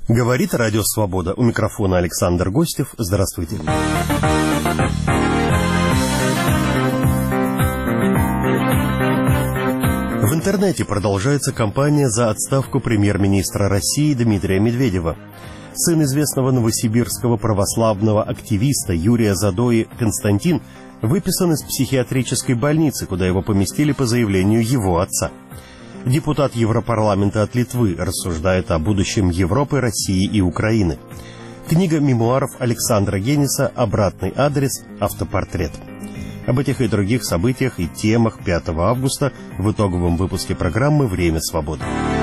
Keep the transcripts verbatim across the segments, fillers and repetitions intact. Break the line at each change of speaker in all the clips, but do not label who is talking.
Говорит Радио Свобода. У микрофона Александр Гостев. Здравствуйте. В интернете продолжается кампания за отставку премьер-министра России Дмитрия Медведева. Сын известного новосибирского православного активиста Юрия Задои Константин выписан из психиатрической больницы, куда его поместили по заявлению его отца. Депутат Европарламента от Литвы рассуждает о будущем Европы, России и Украины. Книга мемуаров Александра Гениса «Обратный адрес. Автопортрет». Об этих и других событиях и темах пятого августа в итоговом выпуске программы «Время свободы».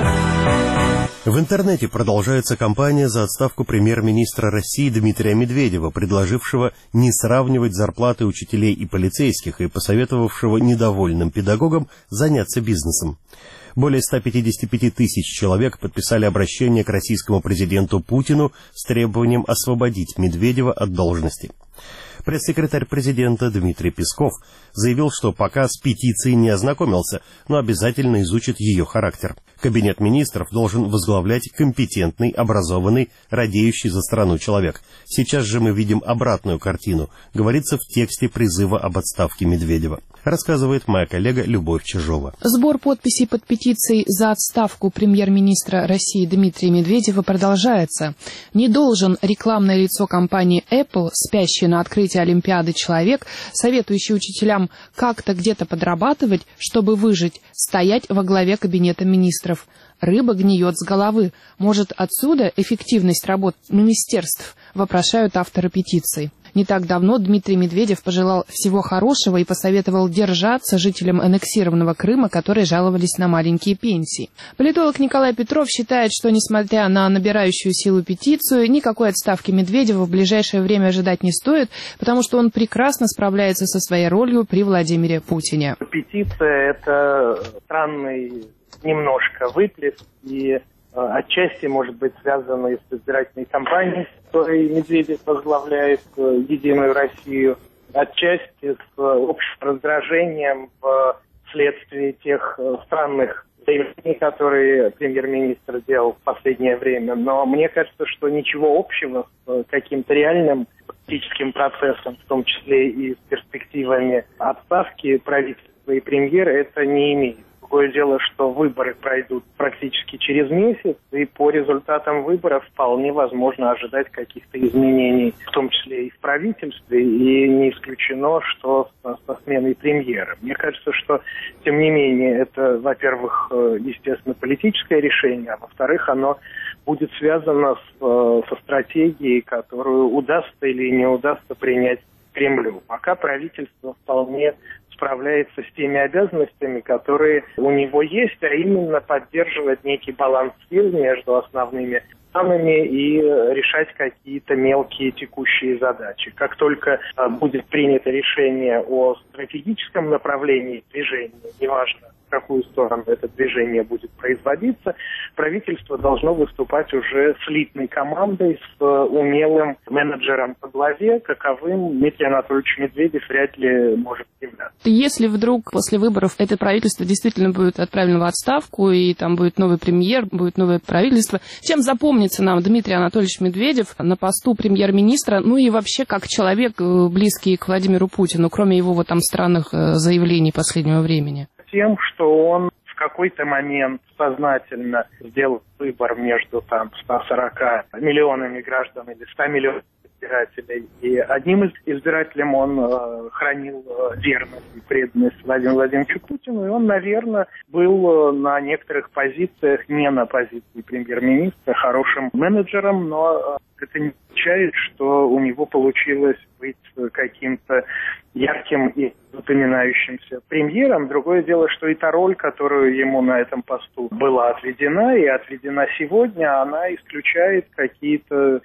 В интернете продолжается кампания за отставку премьер-министра России Дмитрия Медведева, предложившего не сравнивать зарплаты учителей и полицейских и посоветовавшего недовольным педагогам заняться бизнесом. Более ста пятидесяти пяти тысяч человек подписали обращение к российскому президенту Путину с требованием освободить Медведева от должности. Пресс-секретарь президента Дмитрий Песков заявил, что пока с петицией не ознакомился, но обязательно изучит ее характер. Кабинет министров должен возглавлять компетентный, образованный, радеющий за страну человек. Сейчас же мы видим обратную картину, говорится в тексте призыва об отставке Медведева. Рассказывает моя коллега Любовь Чижова.
Сбор подписей под петицией за отставку премьер-министра России Дмитрия Медведева продолжается. Не должен рекламное лицо компании Apple, спящий на открытии Олимпиады человек, советующий учителям как-то где-то подрабатывать, чтобы выжить, стоять во главе кабинета министров. Рыба гниет с головы. Может, отсюда эффективность работ министерств, вопрошают авторы петиции. Не так давно Дмитрий Медведев пожелал всего хорошего и посоветовал держаться жителям аннексированного Крыма, которые жаловались на маленькие пенсии. Политолог Николай Петров считает, что, несмотря на набирающую силу петицию, никакой отставки Медведева в ближайшее время ожидать не стоит, потому что он прекрасно справляется со своей ролью при Владимире Путине.
Петиция – это странный немножко выплеск и отчасти, может быть, связано и с избирательной кампанией, которой Медведев возглавляет «Единую Россию», отчасти с общим раздражением вследствие тех странных заявлений, которые премьер-министр делал в последнее время. Но мне кажется, что ничего общего с каким-то реальным политическим процессом, в том числе и с перспективами отставки правительства и премьера, это не имеет. Другое дело, что выборы пройдут практически через месяц, и по результатам выборов вполне возможно ожидать каких-то изменений, в том числе и в правительстве, и не исключено, что со, со сменой премьера. Мне кажется, что, тем не менее, это, во-первых, естественно, политическое решение, а во-вторых, оно будет связано с, со стратегией, которую удастся или не удастся принять Кремлю. Пока правительство вполне справляется с теми обязанностями, которые у него есть, а именно поддерживать некий баланс сил между основными странами и решать какие-то мелкие текущие задачи. Как только а, будет принято решение о стратегическом направлении движения, неважно, в какую сторону это движение будет производиться, правительство должно выступать уже слитной командой с умелым менеджером по главе, каковым Дмитрий Анатольевич Медведев вряд ли может являться.
Если вдруг после выборов это правительство действительно будет отправлено в отставку, и там будет новый премьер, будет новое правительство, чем запомнится нам Дмитрий Анатольевич Медведев на посту премьер-министра, ну и вообще как человек, близкий к Владимиру Путину, кроме его вот там странных заявлений последнего времени?
Тем, что он в какой-то момент сознательно сделал выбор между там ста сорока миллионами граждан или ста миллионами избирателей. И одним из избирателям он э, хранил э, верность и преданность Владимиру Владимировичу Путину. И он, наверное, был э, на некоторых позициях, не на позиции премьер-министра, хорошим менеджером, но э, это не означает, что у него получилось быть каким-то ярким и запоминающимся премьером. Другое дело, что и та роль, которую ему на этом посту была отведена, и отведена сегодня, она исключает какие-то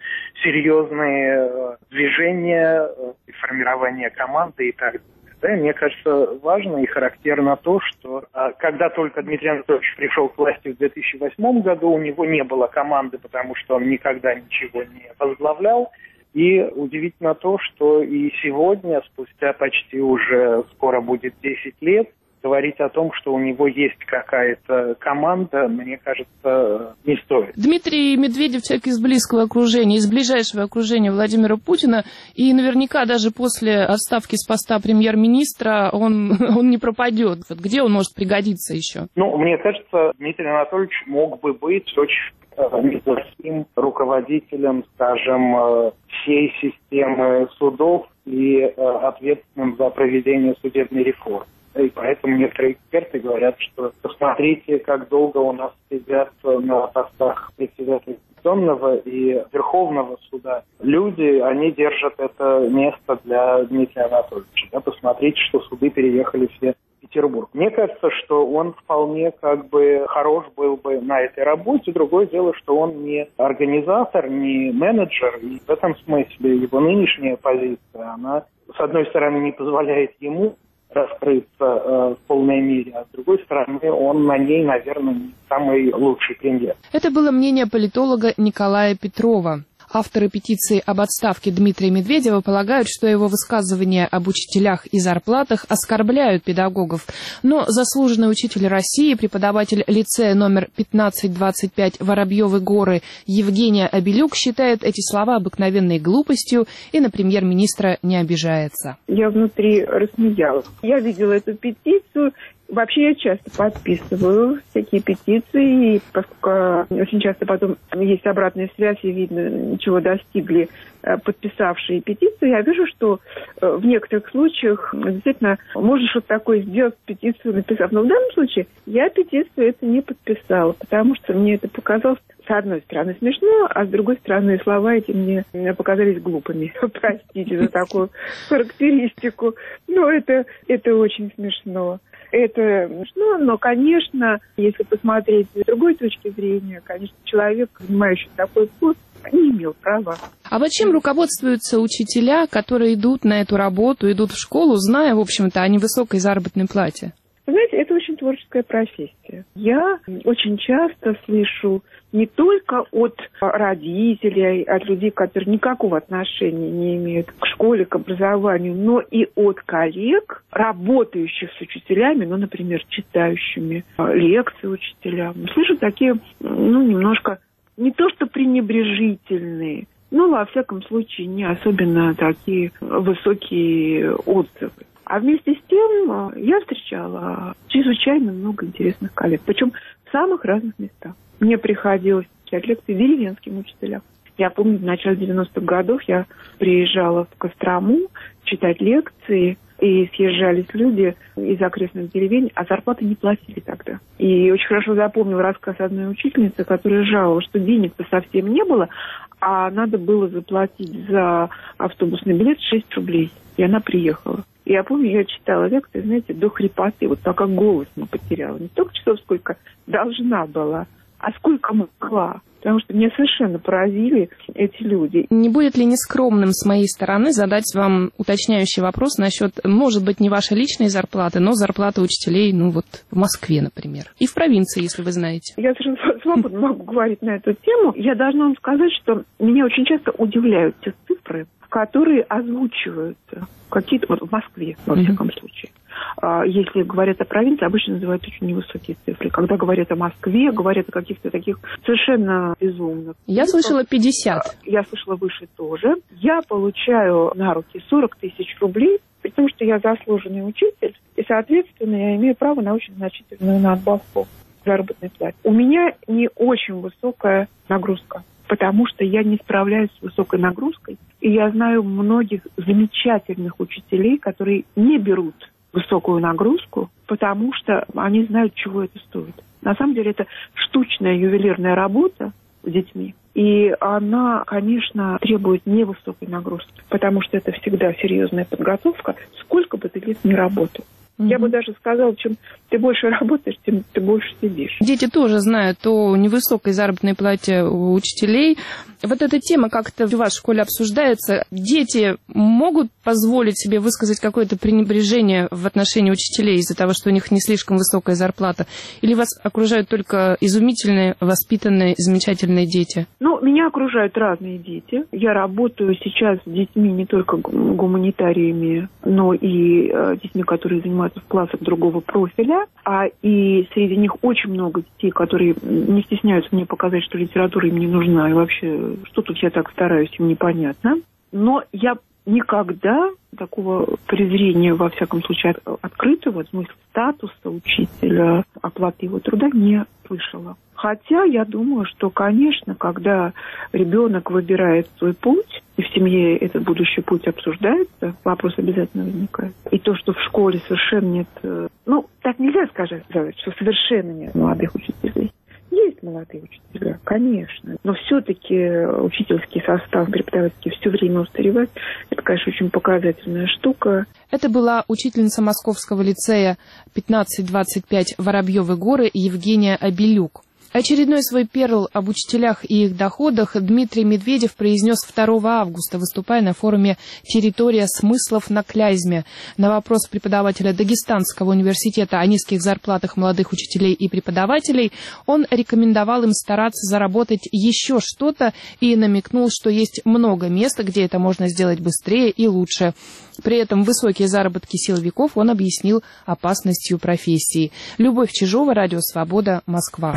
серьезные движения, формирование команды и так далее. Да, мне кажется, важно и характерно то, что а, когда только Дмитрий Анатольевич пришел к власти в две тысячи восьмом году, у него не было команды, потому что он никогда ничего не возглавлял. И удивительно то, что и сегодня, спустя почти уже скоро будет десять лет, говорить о том, что у него есть какая-то команда, мне кажется, не стоит.
Дмитрий Медведев — человек из близкого окружения, из ближайшего окружения Владимира Путина, и наверняка даже после отставки с поста премьер-министра он, он не пропадет. Вот где он может пригодиться еще?
Ну, мне кажется, Дмитрий Анатольевич мог бы быть очень неплохим руководителем, скажем, всей системы судов и ответственным за проведение судебной реформы. И поэтому некоторые эксперты говорят, что посмотрите, как долго у нас сидят на постах председателя Конституционного и Верховного суда. Люди, они держат это место для Дмитрия Анатольевича. Да, посмотрите, что суды переехали все в Петербург. Мне кажется, что он вполне как бы хорош был бы на этой работе. Другое дело, что он не организатор, не менеджер. И в этом смысле его нынешняя позиция, она, с одной стороны, не позволяет ему раскрыться э, в полной мере, а с другой стороны, он на ней, наверное, не самый лучший премьер.
Это было мнение политолога Николая Петрова. Авторы петиции об отставке Дмитрия Медведева полагают, что его высказывания об учителях и зарплатах оскорбляют педагогов. Но заслуженный учитель России, преподаватель лицея номер пятнадцать двадцать пять Воробьевы горы Евгения Обелюк считает эти слова обыкновенной глупостью и на премьер-министра не обижается.
Я внутри рассмеялась. Я видела эту петицию. Вообще я часто подписываю всякие петиции, и поскольку очень часто потом есть обратная связь, и видно, чего достигли подписавшие петицию, я вижу, что в некоторых случаях действительно можно что-то такое сделать, петицию написав. Но в данном случае я петицию это не подписала, потому что мне это показалось, с одной стороны, смешно, а с другой стороны, слова эти мне показались глупыми. Простите за такую характеристику. Но это, это очень смешно. Это смешно, но, конечно, если посмотреть с другой точки зрения, конечно, человек, занимающий такой пост, не имел права.
А вот чем руководствуются учителя, которые идут на эту работу, идут в школу, зная, в общем-то, о невысокой заработной плате?
Знаете, это очень творческая профессия. Я очень часто слышу не только от родителей, от людей, которые никакого отношения не имеют к школе, к образованию, но и от коллег, работающих с учителями, ну, например, читающими лекции учителям. Слышу такие, ну, немножко не то что пренебрежительные, но, во всяком случае, не особенно такие высокие отзывы. А вместе с тем я встречала чрезвычайно много интересных коллег, причем в самых разных местах. Мне приходилось читать лекции деревенским учителям. Я помню, в начале девяностых годов я приезжала в Кострому читать лекции, и съезжались люди из окрестных деревень, а зарплаты не платили тогда. И очень хорошо запомнила рассказ одной учительницы, которая жаловалась, что денег-то совсем не было, а надо было заплатить за автобусный билет шесть рублей. И она приехала. И я помню, я читала лекции, знаете, до хрипоты, вот так как голос мы потеряла. Не столько часов, сколько должна была, а сколько могла. Потому что меня совершенно поразили эти люди.
Не будет ли нескромным с моей стороны задать вам уточняющий вопрос насчет, может быть, не вашей личной зарплаты, но зарплаты учителей, ну вот, в Москве, например, и в провинции, если вы знаете?
Я совершенно свободно могу говорить на эту тему. Я должна вам сказать, что меня очень часто удивляют те цифры, которые озвучиваются какие-то, вот в Москве, во всяком mm-hmm. случае. Если говорят о провинции, обычно называют очень невысокие цифры. Когда говорят о Москве, говорят о каких-то таких совершенно безумных.
Я слышала пятьдесят.
Я слышала выше тоже. Я получаю на руки сорок тысяч рублей, потому что я заслуженный учитель, и, соответственно, я имею право на очень значительную надбавку заработной платы. У меня не очень высокая нагрузка, потому что я не справляюсь с высокой нагрузкой. И я знаю многих замечательных учителей, которые не берут высокую нагрузку, потому что они знают, чего это стоит. На самом деле это штучная ювелирная работа с детьми. И она, конечно, требует невысокой нагрузки, потому что это всегда серьезная подготовка, сколько бы ты лет не работал. Mm-hmm. Я бы даже сказала, чем ты больше работаешь, тем ты больше сидишь.
Дети тоже знают о невысокой заработной плате у учителей. Вот эта тема как-то у вас в школе обсуждается. Дети могут позволить себе высказать какое-то пренебрежение в отношении учителей из-за того, что у них не слишком высокая зарплата? Или вас окружают только изумительные, воспитанные, замечательные дети?
Ну, меня окружают разные дети. Я работаю сейчас с детьми не только гуманитариями, но и э, детьми, которые занимаются в классах другого профиля. А и среди них очень много детей, которые не стесняются мне показать, что литература им не нужна. И вообще, что тут я так стараюсь, им непонятно. Но я никогда такого презрения, во всяком случае, открытого, в смысле статуса учителя, оплаты его труда не слышала. Хотя я думаю, что, конечно, когда ребенок выбирает свой путь, и в семье этот будущий путь обсуждается, вопрос обязательно возникает. И то, что в школе совершенно нет... Ну, так нельзя сказать, что совершенно нет молодых учителей. Есть молодые учителя, конечно, но все-таки учительский состав преподавательский все время устаревает. Это, конечно, очень показательная штука.
Это была учительница Московского лицея пятнадцать двадцать пять Воробьевы горы Евгения Абелюк. Очередной свой перл об учителях и их доходах Дмитрий Медведев произнес второго августа, выступая на форуме «Территория смыслов на Клязьме». На вопрос преподавателя Дагестанского университета о низких зарплатах молодых учителей и преподавателей он рекомендовал им стараться заработать еще что-то и намекнул, что есть много мест, где это можно сделать быстрее и лучше. При этом высокие заработки силовиков он объяснил опасностью профессии. Любовь Чижова, Радио Свобода, Москва.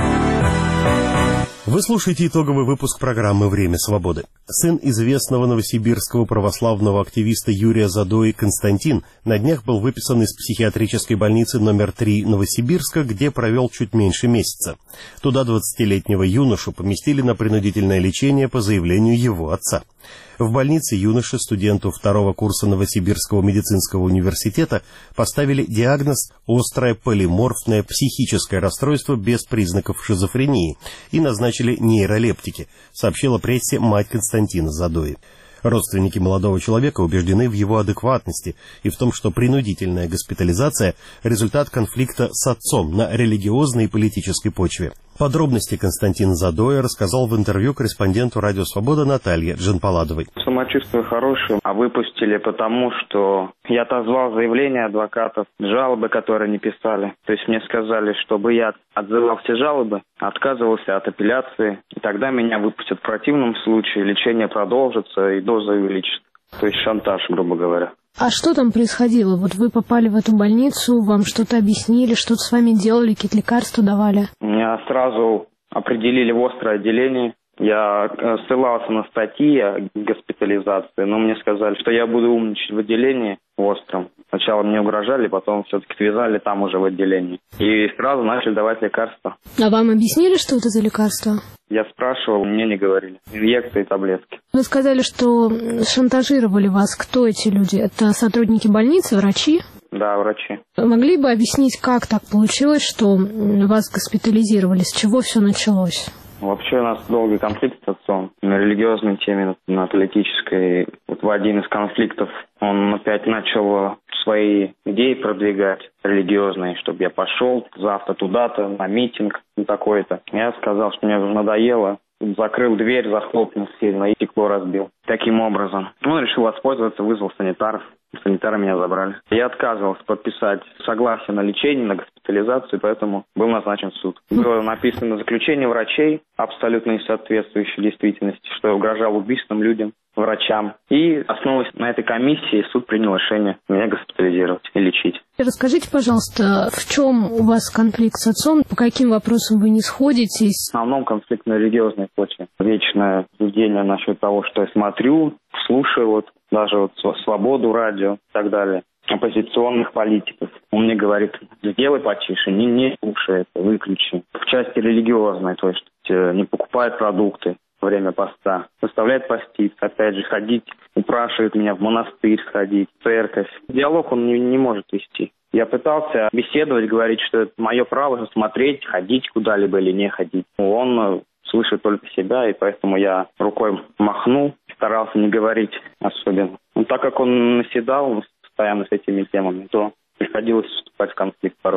Вы слушаете итоговый выпуск программы «Время свободы». Сын известного новосибирского православного активиста Юрия Задои Константин на днях был выписан из психиатрической больницы номер три Новосибирска, где провел чуть меньше месяца. Туда двадцатилетнего юношу поместили на принудительное лечение по заявлению его отца. В больнице юноше, студенту второго курса Новосибирского медицинского университета, поставили диагноз «острое полиморфное психическое расстройство без признаков шизофрении» и назначили нейролептики, сообщила прессе мать Константина Задои. Родственники молодого человека убеждены в его адекватности и в том, что принудительная госпитализация – результат конфликта с отцом на религиозной и политической почве. Подробности Константин Задоя рассказал в интервью корреспонденту «Радио Свобода» Наталье Джанпаладовой.
Самочувствие хорошее, а выпустили потому, что я отозвал заявления адвокатов, жалобы, которые они писали. То есть мне сказали, чтобы я отзывал все жалобы, отказывался от апелляции, и тогда меня выпустят. В противном случае лечение продолжится и доза увеличится. То есть шантаж, грубо говоря.
А что там происходило? Вот вы попали в эту больницу, вам что-то объяснили, что-то с вами делали, какие-то лекарства давали?
Меня сразу определили в острое отделение. Я ссылался на статьи о госпитализации, но мне сказали, что я буду умничать в отделении в остром. Сначала мне угрожали, потом все-таки связали там уже в отделении. И сразу начали давать лекарства.
А вам объяснили, что это за лекарства?
Я спрашивал, мне не говорили. Инъекции и таблетки.
Вы сказали, что шантажировали вас. Кто эти люди? Это сотрудники больницы, врачи?
Да, врачи.
Вы могли бы объяснить, как так получилось, что вас госпитализировали? С чего все началось?
Вообще у нас долгий конфликт с отцом на религиозной теме, на политической. Вот в один из конфликтов он опять начал свои идеи продвигать религиозные, чтобы я пошел завтра туда-то на митинг такой-то. Я сказал, что мне уже надоело. Закрыл дверь, захлопнул сильно и стекло разбил. Таким образом. Он решил воспользоваться, вызвал санитаров. Санитары меня забрали. Я отказывался подписать согласие на лечение, на госпитализацию, поэтому был назначен суд. Было написано заключение врачей, абсолютно не соответствующее действительности, что я угрожал убийством людям, врачам. И, основываясь на этой комиссии, суд принял решение меня госпитализировать и лечить.
Расскажите, пожалуйста, в чем у вас конфликт с отцом? По каким вопросам вы не сходитесь?
В основном конфликт на религиозной почве. Вечное суждение насчет того, что я смотрю, слушаю, вот даже вот «Свободу», радио и так далее. Оппозиционных политиков. Он мне говорит, сделай потише, не, не слушай это, выключи. В части религиозной, то есть не покупает продукты во время поста, заставляет поститься, опять же, ходить, упрашивает меня в монастырь сходить, в церковь. Диалог он не, не может вести. Я пытался беседовать, говорить, что это мое право смотреть, ходить куда-либо или не ходить. Он слышит только себя, и поэтому я рукой махнул, старался не говорить особенно. Но так как он наседал постоянно с этими темами, то приходилось вступать в конфликт порой.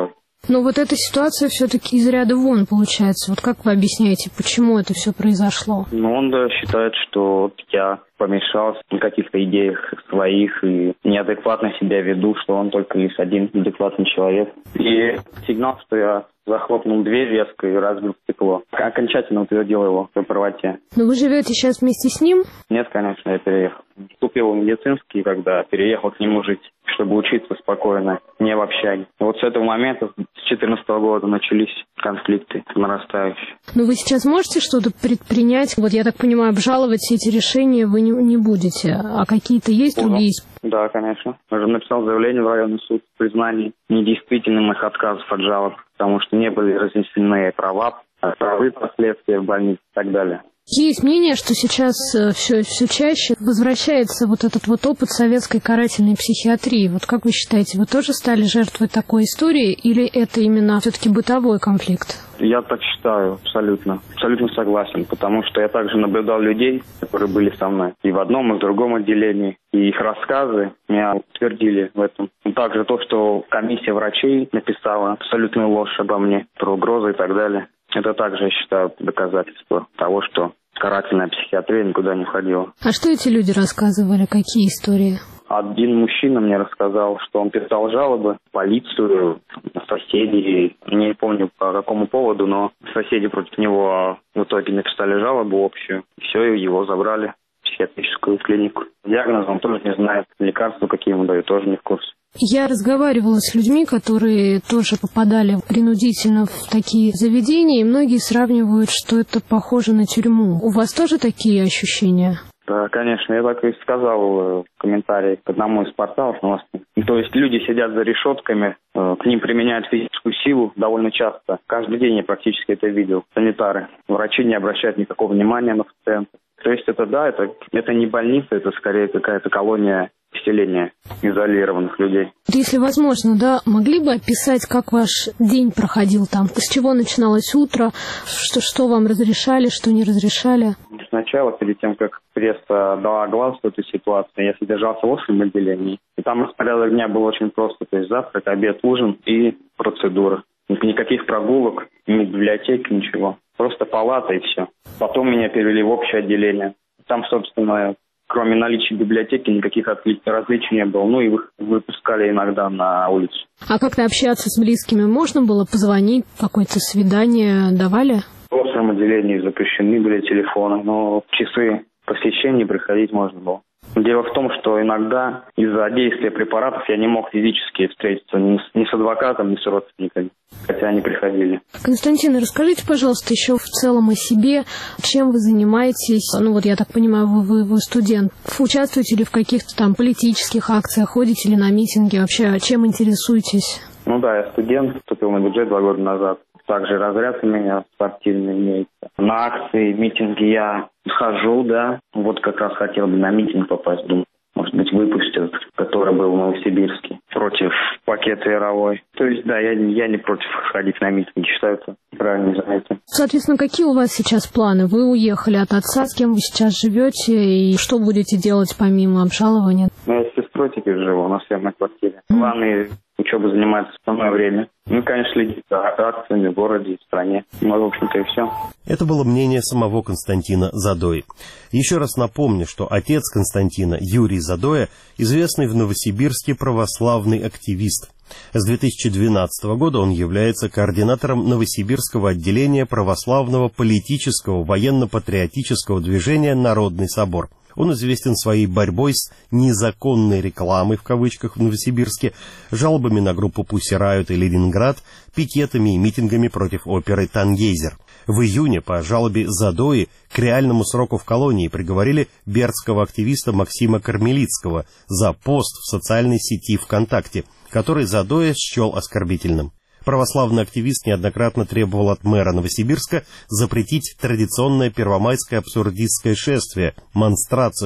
Но вот эта ситуация все-таки из ряда вон получается. Вот как вы объясняете, почему это все произошло?
Ну, он да, считает, что я помешал на каких-то идеях своих и неадекватно себя веду, что он только лишь один адекватный человек. И сигнал, что я захлопнул дверь резко и разбил стекло. Окончательно утвердил его по правоте.
Но вы живете сейчас вместе с ним?
Нет, конечно, я переехал. Вступил в медицинский, когда переехал к нему жить, чтобы учиться спокойно, не в общаге. Вот с этого момента, с две тысячи четырнадцатого года, начались конфликты нарастающие.
Но вы сейчас можете что-то предпринять? Вот я так понимаю, обжаловать все эти решения вы не, не будете. А какие-то есть
Буду.
другие?
Да, конечно. Я уже написал заявление в районный суд в признании недействительным их отказов от жалоб, потому что не были разъяснены права, правовые последствия в больнице и так далее.
Есть мнение, что сейчас все, все чаще возвращается вот этот вот опыт советской карательной психиатрии. Вот как вы считаете, вы тоже стали жертвой такой истории или это именно все-таки бытовой конфликт?
Я так считаю, абсолютно. Абсолютно согласен, потому что я также наблюдал людей, которые были со мной и в одном, и в другом отделении. И их рассказы меня утвердили в этом. И также то, что комиссия врачей написала абсолютную ложь обо мне, про угрозы и так далее. Это также, я считаю, доказательство того, что карательная психиатрия никуда не ходила.
А что эти люди рассказывали? Какие истории?
Один мужчина мне рассказал, что он писал жалобы в полицию, соседей. Не помню по какому поводу, но соседи против него в итоге написали жалобу общую. Все, его забрали в психиатрическую клинику. Диагноз он тоже не знает. Лекарства, какие ему дают, тоже не в курсе.
Я разговаривала с людьми, которые тоже попадали принудительно в такие заведения, и многие сравнивают, что это похоже на тюрьму. У вас тоже такие ощущения?
Да, конечно, я так и сказал в комментарии к одному из порталов новостных. То есть люди сидят за решетками, к ним применяют физическую силу довольно часто. Каждый день я практически это видел. Санитары, врачи не обращают никакого внимания на пациентов. То есть это, да, это, это не больница, это скорее какая-то колония поселения изолированных людей.
Если возможно, да, могли бы описать, как ваш день проходил там? С чего начиналось утро? Что, что вам разрешали, что не разрешали?
Сначала, перед тем, как пресса дала глаз в этой ситуации, я содержался в общем отделении. И там распорядок дня был очень просто. То есть завтрак, обед, ужин и процедура. Никаких прогулок, ни библиотеки, ничего. Просто палата и все. Потом меня перевели в общее отделение. Там, собственно, кроме наличия библиотеки, никаких различий не было. Ну и выпускали иногда на улицу. А
как-то общаться с близкими можно было? Позвонить, какое-то свидание давали?
В общем отделении запрещены были телефоны, но в часы посещений приходить можно было. Дело в том, что иногда из-за действия препаратов я не мог физически встретиться ни с, ни с адвокатом, ни с родственниками, хотя они приходили.
Константин, расскажите, пожалуйста, еще в целом о себе, чем вы занимаетесь. Ну вот я так понимаю, вы, вы, вы студент. Участвуете ли в каких-то там политических акциях, ходите ли на митинги, вообще чем интересуетесь?
Ну да, я студент, вступил на бюджет два года назад. Также разряд у меня спортивный имеется. На акции, митинги я хожу, да. Вот как раз хотел бы на митинг попасть, думаю. Может быть, выпустят, который был в Новосибирске, против пакета Яровой. То есть, да, я, я не против ходить на митинги, считаю это правильное занятие.
Соответственно, какие у вас сейчас планы? Вы уехали от отца, с кем вы сейчас живете, и что будете делать помимо обжалования?
Ну, я с сестрой теперь живу, у нас съемная квартира. Планы учеба занимается в основное время. Ну, конечно, следить за акциями в городе и в стране. Ну, в общем-то, и все.
Это было мнение самого Константина Задои. Еще раз напомню, что отец Константина, Юрий Задоя, известный в Новосибирске православный активист. С две тысячи двенадцатого года он является координатором Новосибирского отделения православного политического военно-патриотического движения «Народный собор». Он известен своей борьбой с «незаконной рекламой» в кавычках в Новосибирске, жалобами на группу «Пусси Райот» и «Ленинград», пикетами и митингами против оперы «Тангейзер». В июне по жалобе Задои к реальному сроку в колонии приговорили бердского активиста Максима Кармелицкого за пост в социальной сети ВКонтакте, который Задоя счел оскорбительным. Православный активист неоднократно требовал от мэра Новосибирска запретить традиционное первомайское абсурдистское шествие, монстрацию,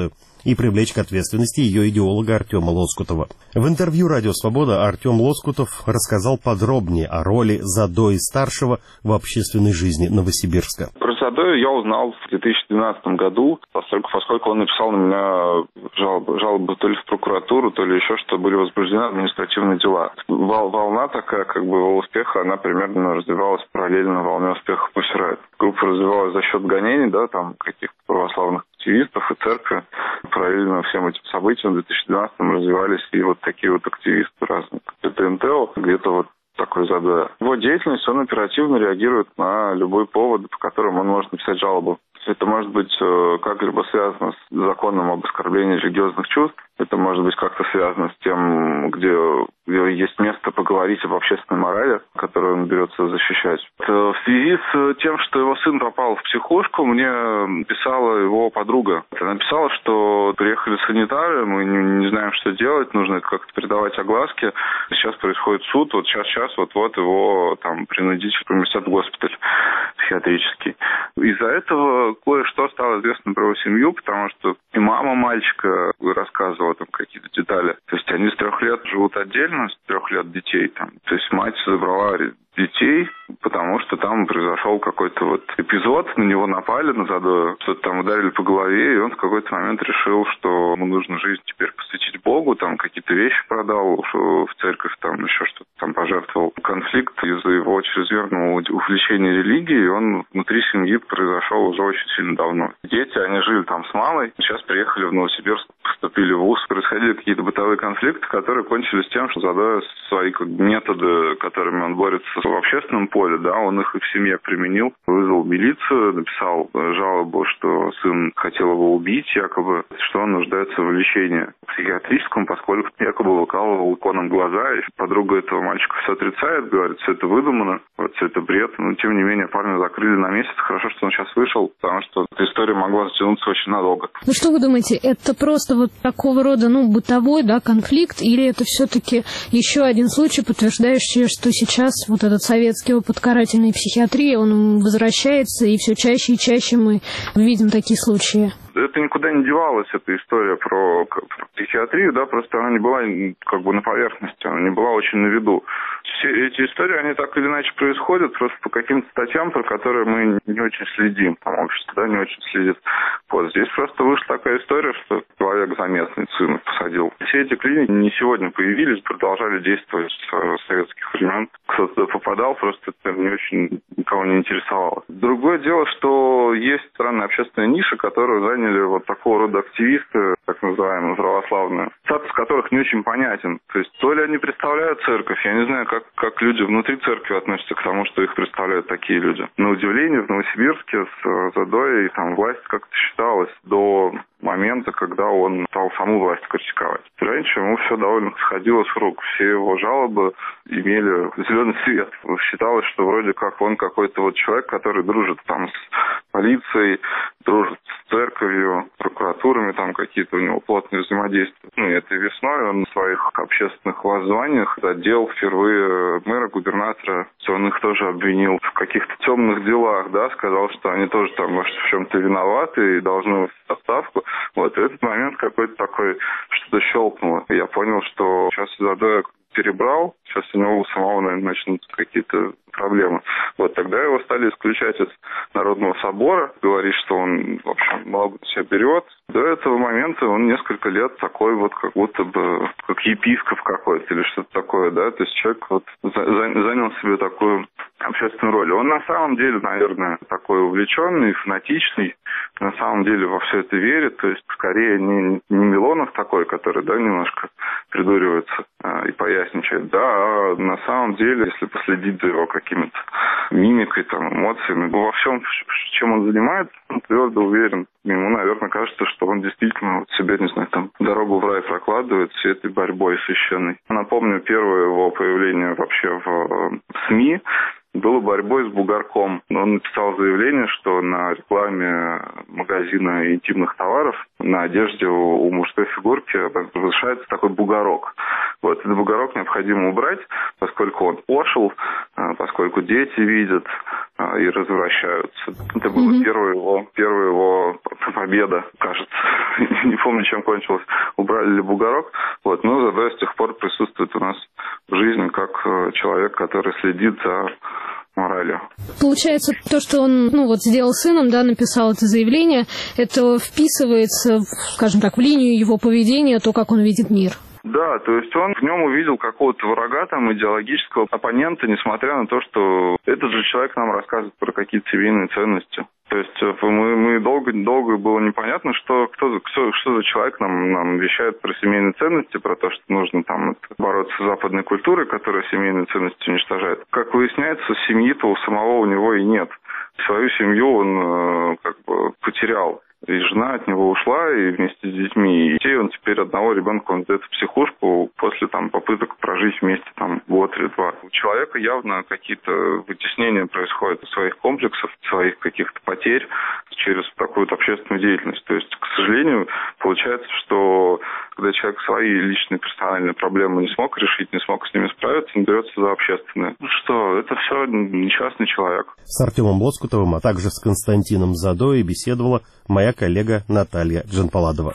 и привлечь к ответственности ее идеолога Артема Лоскутова. В интервью «Радио Свобода» Артем Лоскутов рассказал подробнее о роли Задои-старшего в общественной жизни Новосибирска.
Про Задою я узнал в две тысячи двенадцатом году, поскольку, поскольку он написал на меня жалобы, жалобы то ли в прокуратуру, то ли еще что, были возбуждены административные дела. Волна такая, как бы, успеха, она примерно развивалась параллельно волне успеха Pussy Riot. Группа развивалась за счет гонений, да, там, каких-то православных активистов и церкви. Параллельно всем этим событиям в две тысячи двенадцатом развивались и вот такие вот активисты разные. Где-то эн тэ о, где-то вот такой Задоя. Его деятельность, он оперативно реагирует на любой повод, по которому он может написать жалобу. Это может быть как-либо связано с законом об оскорблении религиозных чувств, это может быть как-то связано с тем, где есть место поговорить об общественной морали, которую он берется защищать. В связи с тем, что его сын попал в психушку, мне писала его подруга. Она писала, что приехали санитары, мы не, не знаем, что делать, нужно как-то придавать огласке. Сейчас происходит суд, вот сейчас-сейчас вот-вот его там принудительно поместят в госпиталь психиатрический. Из-за этого кое-что стало известно про его семью, потому что и мама мальчика рассказывала там какие-то детали. То есть они с трех лет живут отдельно, с трех лет детей там. То есть мать забрала детей, потому что там произошел какой-то вот эпизод, на него напали, на Задою, что-то там ударили по голове, и он в какой-то момент решил, что ему нужно жизнь теперь посвятить Богу, там какие-то вещи продал в церковь, там еще что-то там пожертвовал. Конфликт из-за его чрезмерного увлечения религией, он внутри семьи произошел уже очень сильно давно. Дети, они жили там с мамой, сейчас приехали в Новосибирск, поступили в вуз, происходили какие-то бытовые конфликты, которые кончились тем, что Задоя свои как, методы, которыми он борется в общественном поле, да, он их и в семье применил, вызвал милицию, написал жалобу, что сын хотел его убить, якобы, что он нуждается в лечении психиатрическом, поскольку якобы выкалывал иконам глаза, и подруга этого мальчика все отрицает, говорит, все это выдумано, вот все это бред, но тем не менее парня закрыли на месяц, хорошо, что он сейчас вышел, потому что эта история могла затянуться очень надолго.
Ну что вы думаете, это просто вот такого рода, ну, бытовой, да, конфликт, или это все-таки еще один случай, подтверждающий, что сейчас вот этот советский опыт карательной психиатрии, он возвращается, и все чаще и чаще мы видим такие случаи?
Это никуда не девалась, эта история про, про психиатрию, да, просто она не была как бы на поверхности, она не была очень на виду. Все эти истории, они так или иначе происходят просто по каким-то статьям, про которые мы не очень следим, там общество, да, не очень следит. Вот здесь просто вышла такая история, что человек заместный сына посадил. Все эти клиники не сегодня появились, продолжали действовать с советских времен. Кто-то туда попадал, просто это не очень никого не интересовало. Другое дело, что есть странная общественная ниша, которую заняли вот такого рода активисты, так называемые православные, статус которых не очень понятен. То есть то ли они представляют церковь, я не знаю, как, как люди внутри церкви относятся к тому, что их представляют такие люди. На удивление, в Новосибирске с Задоей там власть как-то считалась до момента, когда он стал саму власть критиковать. Раньше ему все довольно сходило с рук. Все его жалобы имели зеленый свет. Считалось, что вроде как он какой-то вот человек, который дружит там с полицией, дружит с церковью, прокуратурами, там какие-то у него плотные взаимодействия. Ну и этой весной он в своих общественных воззваниях задел впервые мэра, губернатора, что он их тоже обвинил в каких-то темных делах, да, сказал, что они тоже там, может, в чем-то виноваты и должны в отставку. Вот, и в этот момент какой-то такой, что-то щелкнуло. И я понял, что сейчас Задоя перебрал, сейчас у него у самого, наверное, начнутся какие-то проблемы. Вот, тогда его стали исключать из Народного собора, говорить, что он, в общем, много себя берет. До этого момента он несколько лет такой вот, как будто бы, как епископ какой-то или что-то такое, да, то есть человек вот занял себе такую общественную роль. Он на самом деле, наверное, такой увлеченный, фанатичный, на самом деле во все это верит, то есть скорее не, не Милонов такой, который, да, немножко придуривается а, и поясничает, да, а на самом деле, если последить за его какими-то мимикой, там, эмоциями, во всем, чем он занимается, он твердо уверен. Ему, наверное, кажется, что он действительно вот себе, не знаю, там, дорогу в рай прокладывает всей этой борьбой священной. Напомню, первое его появление вообще в, в СМИ было борьбой с Бугорком. Он написал заявление, что на рекламе магазина интимных товаров на одежде у, у мужской фигурки разрешается такой бугорок. Вот, этот бугорок необходимо убрать, поскольку он пошел, поскольку дети видят и развращаются. Это была mm-hmm. первая его, первая его победа, кажется, не помню, чем кончилось, убрали ли бугорок. Вот. Но Задой с тех пор присутствует у нас в жизни как человек, который следит за моралью.
Получается, то, что он, ну, вот сделал сыном, да, написал это заявление, это вписывается, скажем так, в линию его поведения, то, как он видит мир.
Да, то есть он в нем увидел какого-то врага, там, идеологического оппонента, несмотря на то, что этот же человек нам рассказывает про какие-то семейные ценности. То есть мы, мы долго, долго было непонятно, что, кто, кто, что за человек нам, нам вещает про семейные ценности, про то, что нужно там бороться с западной культурой, которая семейные ценности уничтожает. Как выясняется, семьи-то у самого у него и нет. Свою семью он как бы потерял. И жена от него ушла, и вместе с детьми. И детей он теперь одного ребенка, он дает в психушку после там попыток прожить вместе там год или два. У человека явно какие-то вытеснения происходят своих комплексов, своих каких-то потерь через такую вот общественную деятельность. То есть, к сожалению, получается, что когда человек свои личные персональные проблемы не смог решить, не смог с ними справиться, он берется за общественные. Ну что, это все несчастный человек.
С Артемом Лоскутовым, а также с Константином Задоей беседовала моя коллега Наталья Джанпаладова.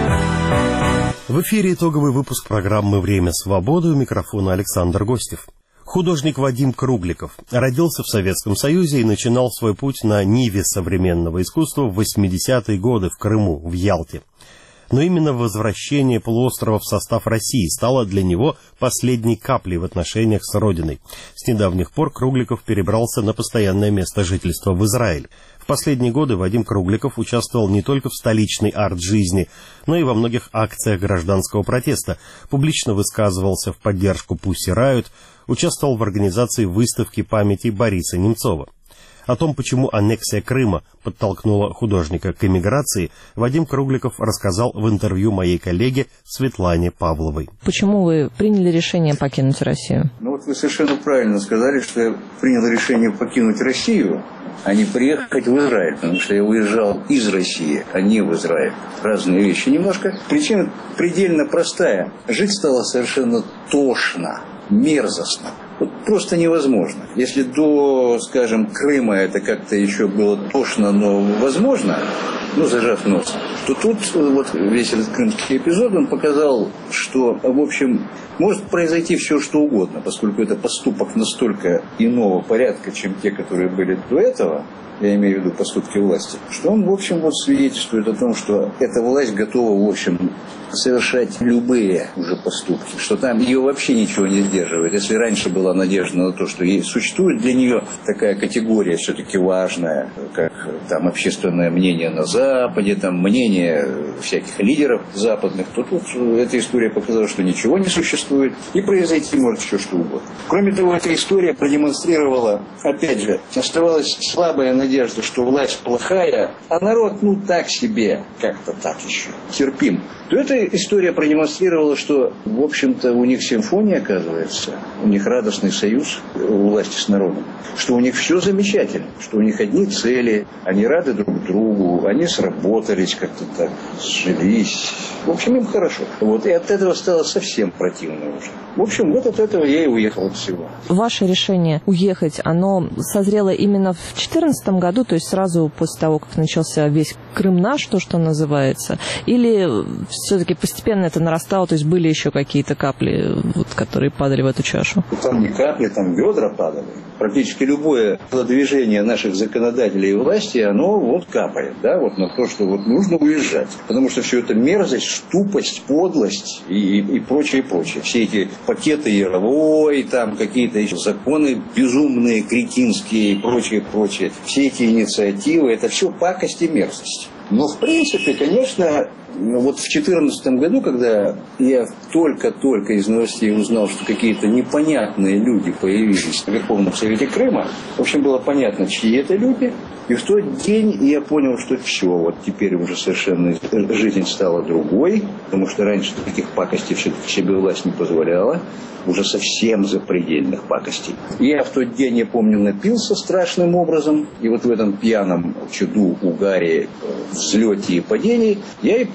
В эфире итоговый выпуск программы «Время свободы», у микрофона Александр Гостев. Художник Вадим Кругликов родился в Советском Союзе и начинал свой путь на ниве современного искусства в восьмидесятые годы в Крыму, в Ялте. Но именно возвращение полуострова в состав России стало для него последней каплей в отношениях с родиной. С недавних пор Кругликов перебрался на постоянное место жительства в Израиль. В последние годы Вадим Кругликов участвовал не только в столичной арт-жизни, но и во многих акциях гражданского протеста, публично высказывался в поддержку Pussy Riot, участвовал в организации выставки памяти Бориса Немцова. О том, почему аннексия Крыма подтолкнула художника к эмиграции, Вадим Кругликов рассказал в интервью моей коллеге Светлане Павловой.
Почему вы приняли решение покинуть Россию?
Ну вот вы совершенно правильно сказали, что я принял решение покинуть Россию, а не приехать в Израиль, потому что я уезжал из России, а не в Израиль. Разные вещи немножко. Причина предельно простая. Жить стало совершенно тошно, мерзостно. Вот просто невозможно. Если до, скажем, Крыма это как-то еще было тошно, но возможно, ну, зажав нос, то тут вот весь этот крымский эпизод, он показал, что, в общем, может произойти все, что угодно, поскольку это поступок настолько иного порядка, чем те, которые были до этого, я имею в виду поступки власти, что он, в общем, вот свидетельствует о том, что эта власть готова, в общем, совершать любые уже поступки, что там ее вообще ничего не сдерживает. Если раньше была надежда на то, что существует для нее такая категория все-таки важная, как там общественное мнение на Западе, там мнение всяких лидеров западных, то тут эта история показала, что ничего не существует и произойти может все что угодно. Кроме того, эта история продемонстрировала, опять же, оставалась слабая надежда, что власть плохая, а народ, ну, так себе, как-то так еще, терпим. То эта история продемонстрировала, что, в общем-то, у них симфония, оказывается, у них радостный союз у власти с народом, что у них все замечательно, что у них одни цели, они рады друг другу, они сработались как-то так, сжились. В общем, им хорошо. Вот, и от этого стало совсем противно уже. В общем, вот от этого я и уехал от всего.
Ваше решение уехать, оно созрело именно в две тысячи четырнадцатом году, то есть сразу после того, как начался весь Крым наш, то, что называется, или все-таки постепенно это нарастало, то есть были еще какие-то капли, вот, которые падали в эту чашу?
Там не капли, там ведра падали. Практически любое движение наших законодателей и власти, оно вот капает, да, вот на то, что вот нужно уезжать. Потому что все это мерзость, тупость, подлость и, и, и прочее, и прочее. Все эти пакеты Яровой, там какие-то еще законы безумные, кретинские и прочее, прочее. Все эти инициативы, это все пакость и мерзость. Но, в принципе, конечно, вот в две тысячи четырнадцатом году, когда я только-только из новостей узнал, что какие-то непонятные люди появились в Верховном Совете Крыма, в общем, было понятно, чьи это люди. И в тот день я понял, что все, вот теперь уже совершенно жизнь стала другой, потому что раньше таких пакостей все-таки себе власть не позволяла, уже совсем запредельных пакостей. Я в тот день, я помню, напился страшным образом, и вот в этом пьяном чаду, угаре, взлете и падении я и понял,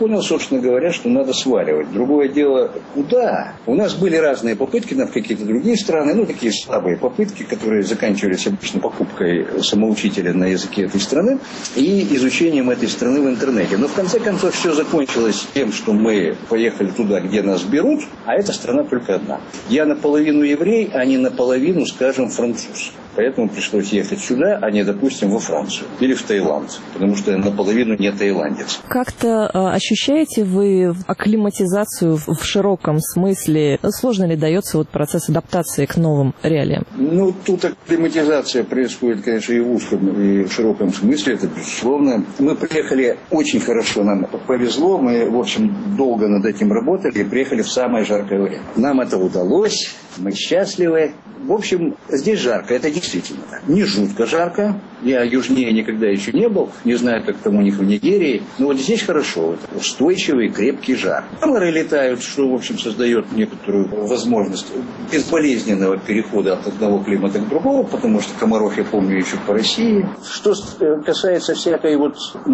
понял, собственно говоря, что надо сваливать. Другое дело, куда? У нас были разные попытки на какие-то другие страны, ну, такие слабые попытки, которые заканчивались обычно покупкой самоучителя на языке этой страны и изучением этой страны в интернете. Но в конце концов все закончилось тем, что мы поехали туда, где нас берут, а эта страна только одна. Я наполовину еврей, а не наполовину, скажем, француз. Поэтому пришлось ехать сюда, а не, допустим, во Францию или в Таиланд, потому что я наполовину не таиландец.
Как-то э, ощущаете вы акклиматизацию в, в широком смысле? Сложно ли дается вот процесс адаптации к новым реалиям?
Ну, тут акклиматизация происходит, конечно, и в узком, и в широком смысле, это безусловно. Мы приехали очень хорошо, нам повезло, мы, в общем, долго над этим работали и приехали в самое жаркое время. Нам это удалось, мы счастливы. В общем, здесь жарко, это действительно так. Не жутко жарко, я южнее никогда еще не был, не знаю, как там у них в Нигерии, но вот здесь хорошо, это устойчивый, крепкий жар. Комары летают, что, в общем, создает некоторую возможность безболезненного перехода от одного климата к другому, потому что комаров я помню еще по России. Что касается всякой вот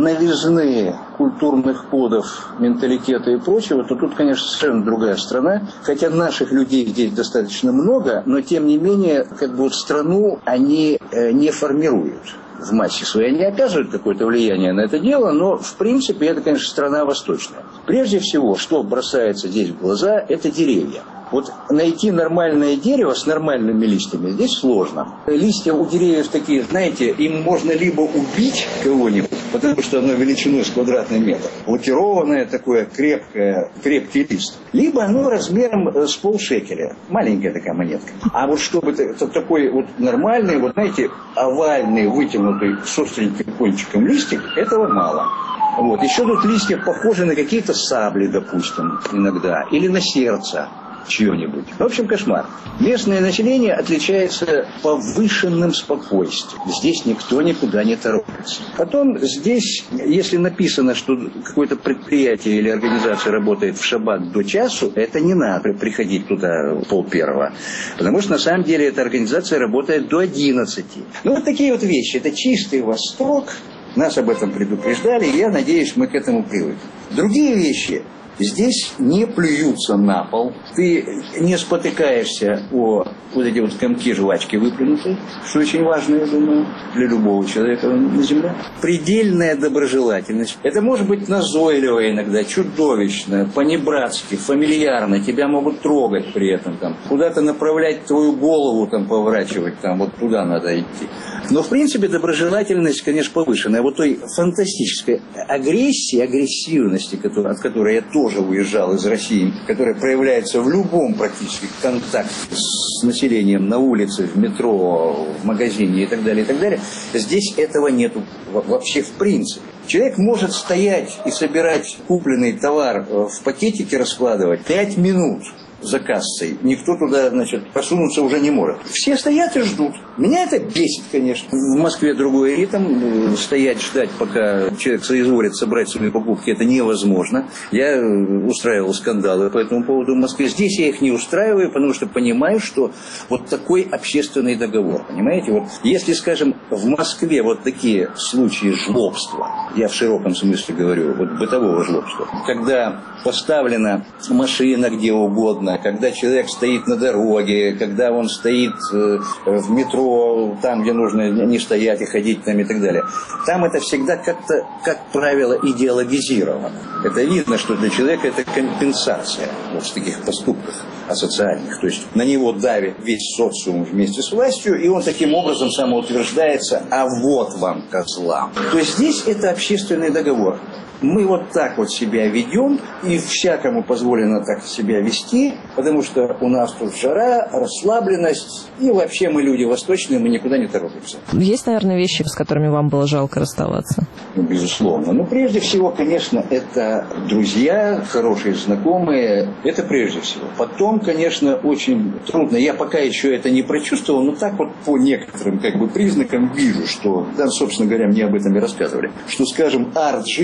новизны культурных кодов, менталитета и прочего, то тут, конечно, совершенно другая страна, хотя наших людей здесь достаточно много, но тем не менее, как бы вот страну они э, не формируют в массе своей. Они оказывают какое-то влияние на это дело, но в принципе это, конечно, страна восточная. Прежде всего, что бросается здесь в глаза, это деревья. Вот найти нормальное дерево с нормальными листьями здесь сложно. Листья у деревьев такие, знаете, им можно либо убить кого-нибудь, потому что оно величиной с квадратный метр, лакированное такое крепкое, крепкий лист, либо оно размером с полшекеля, маленькая такая монетка. А вот чтобы это такой вот нормальный, вот знаете, овальный, вытянутый с остреньким кончиком листик, этого мало. Вот. Еще тут листья похожи на какие-то сабли, допустим, иногда, или на сердце чье-нибудь. В общем, кошмар. Местное население отличается повышенным спокойствием. Здесь никто никуда не торопится. Потом здесь, если написано, что какое-то предприятие или организация работает в шаббат до часу, это не надо приходить туда пол первого. Потому что на самом деле эта организация работает до одиннадцати. Ну, вот такие вот вещи. Это чистый Восток. Нас об этом предупреждали, и я надеюсь, мы к этому привыкнем. Другие вещи. Здесь не плюются на пол, ты не спотыкаешься о вот эти вот комки жвачки выплюнутые, что очень важно, я думаю, для любого человека на земле. Предельная доброжелательность. Это может быть назойливо иногда, чудовищно, понебратски, фамильярно. Тебя могут трогать при этом, там, куда-то направлять твою голову, там, поворачивать, там, вот туда надо идти. Но, в принципе, доброжелательность, конечно, повышенная. Вот той фантастической агрессии, агрессивности, которой, от которой я тоже уезжал из России, которая проявляется в любом практически контакте с населением на улице, в метро, в магазине и так далее, и так далее, здесь этого нету вообще в принципе. Человек может стоять и собирать купленный товар в пакетике, раскладывать пять минут за кассой. Никто туда, значит, просунуться уже не может. Все стоят и ждут. Меня это бесит, конечно. В Москве другой ритм. Стоять, ждать, пока человек соизволит собрать свои покупки, это невозможно. Я устраивал скандалы по этому поводу в Москве. Здесь я их не устраиваю, потому что понимаю, что вот такой общественный договор. Понимаете? Вот если, скажем, в Москве вот такие случаи жлобства, я в широком смысле говорю, вот бытового жлобства, когда поставлена машина где угодно, когда человек стоит на дороге, когда он стоит э, в метро, там, где нужно не стоять и ходить там и так далее. Там это всегда как-то, как правило, идеологизировано. Это видно, что для человека это компенсация вот в таких поступках асоциальных. То есть на него давит весь социум вместе с властью, и он таким образом самоутверждается, а вот вам козлам. То есть здесь это общественный договор. Мы вот так вот себя ведем, и всякому позволено так себя вести, потому что у нас тут жара, расслабленность, и вообще мы люди восточные, мы никуда не торопимся.
Есть, наверное, вещи, с которыми вам было жалко расставаться?
Ну, безусловно. Но прежде всего, конечно, это друзья, хорошие знакомые, это прежде всего. Потом, конечно, очень трудно. Я пока еще это не прочувствовал, но так вот по некоторым как бы признакам вижу, что, да, собственно говоря, мне об этом и рассказывали, что, скажем, арт-жизнь здесь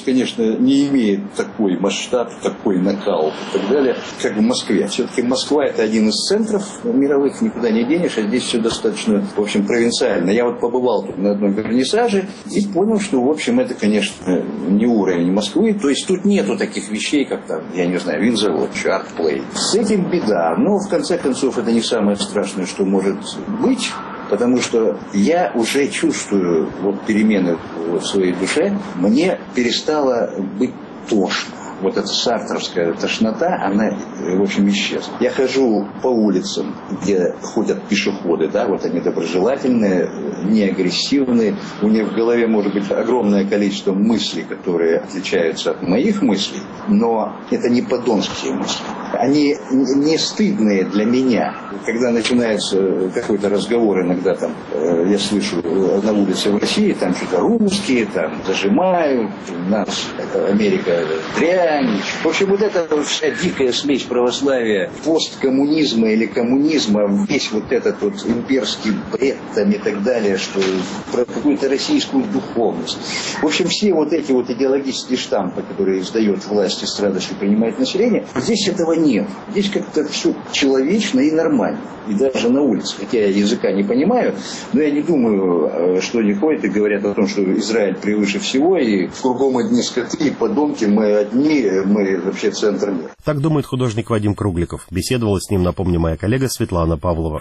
конечно, не имеет такой масштаб, такой накал и так далее, как в Москве. Все-таки Москва – это один из центров мировых, никуда не денешь, а здесь все достаточно, в общем, провинциально. Я вот побывал тут на одном вернисаже и понял, что, в общем, это, конечно, не уровень Москвы. То есть тут нету таких вещей, как там, я не знаю, Винзаводж, Артплей. С этим беда, но в конце концов это не самое страшное, что может быть. Потому что я уже чувствую вот перемены в своей душе. Мне перестало быть тошно. Вот эта сартровская тошнота, она, в общем, исчезла. Я хожу по улицам, где ходят пешеходы, да, вот они доброжелательные, не агрессивные. У них в голове может быть огромное количество мыслей, которые отличаются от моих мыслей, но это не подонские мысли. Они не стыдные для меня. Когда начинается какой-то разговор, иногда там, э, я слышу на улице в России, там что-то русские, там зажимают, нас Америка дрянь. В общем, вот эта вот вся дикая смесь православия, посткоммунизма или коммунизма, весь вот этот вот имперский бред там и так далее, что про какую-то российскую духовность. В общем, все вот эти вот идеологические штампы, которые издает власть и страдавшие принимает население, здесь этого нет. Здесь как-то все человечно и нормально. И даже на улице, хотя я языка не понимаю, но я не думаю, что они ходят и говорят о том, что Израиль превыше всего, и кругом одни скоты, и подонки, мы одни, мы вообще центр мира.
Так думает художник Вадим Кругликов. Беседовала с ним, напомню, моя коллега Светлана Павлова.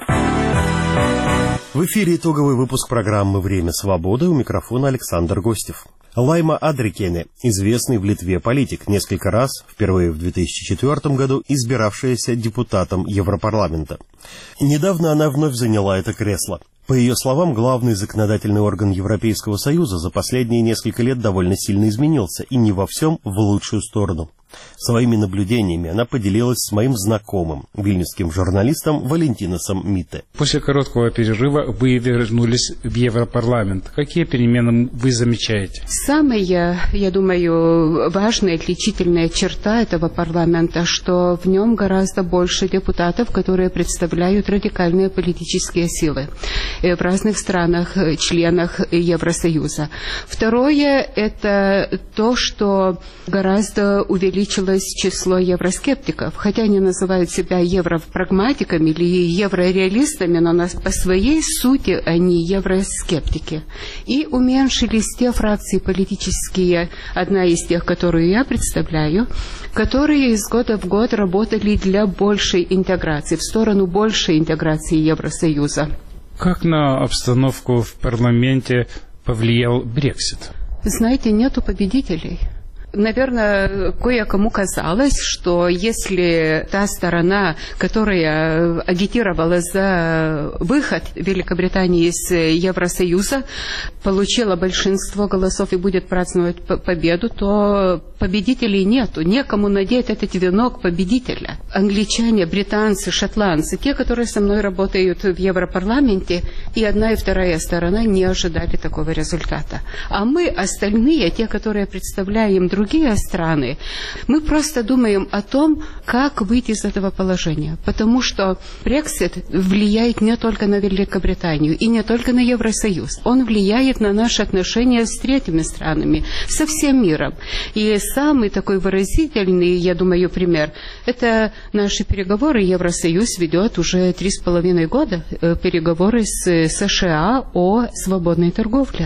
В эфире итоговый выпуск программы «Время свободы», у микрофона Александр Гостев. Лайма Адрикене, известный в Литве политик, несколько раз, впервые в две тысячи четвёртом году, избиравшаяся депутатом Европарламента. Недавно она вновь заняла это кресло. По ее словам, главный законодательный орган Европейского Союза за последние несколько лет довольно сильно изменился, и не во всем в лучшую сторону. Своими наблюдениями она поделилась с моим знакомым, вильнюсским журналистом Валентиносом Митте.
После короткого перерыва вы вернулись в Европарламент. Какие перемены вы замечаете?
Самая, я думаю, важная отличительная черта этого парламента, что в нем гораздо больше депутатов, которые представляют радикальные политические силы в разных странах, членах Евросоюза. Второе – это то, что гораздо увеличилось число евроскептиков, хотя они называют себя европрагматиками или еврореалистами, но по своей сути они евроскептики. И уменьшились те фракции политические, одна из тех, которую я представляю, которые из года в год работали для большей интеграции, в сторону большей интеграции Евросоюза.
Как на обстановку в парламенте повлиял Брексит?
Знаете, нету победителей. Наверное, кое-кому казалось, что если та сторона, которая агитировала за выход Великобритании из Евросоюза, получила большинство голосов и будет праздновать победу, то победителей нету. Некому надеть этот венок победителя. Англичане, британцы, шотландцы, те, которые со мной работают в Европарламенте, и одна и вторая сторона не ожидали такого результата. А мы, остальные, те, которые представляем другие другие страны, мы просто думаем о том, как выйти из этого положения. Потому что Брексит влияет не только на Великобританию и не только на Евросоюз. Он влияет на наши отношения с третьими странами, со всем миром. И самый такой выразительный, я думаю, пример, это наши переговоры. Евросоюз ведет уже три с половиной года переговоры с США о свободной торговле.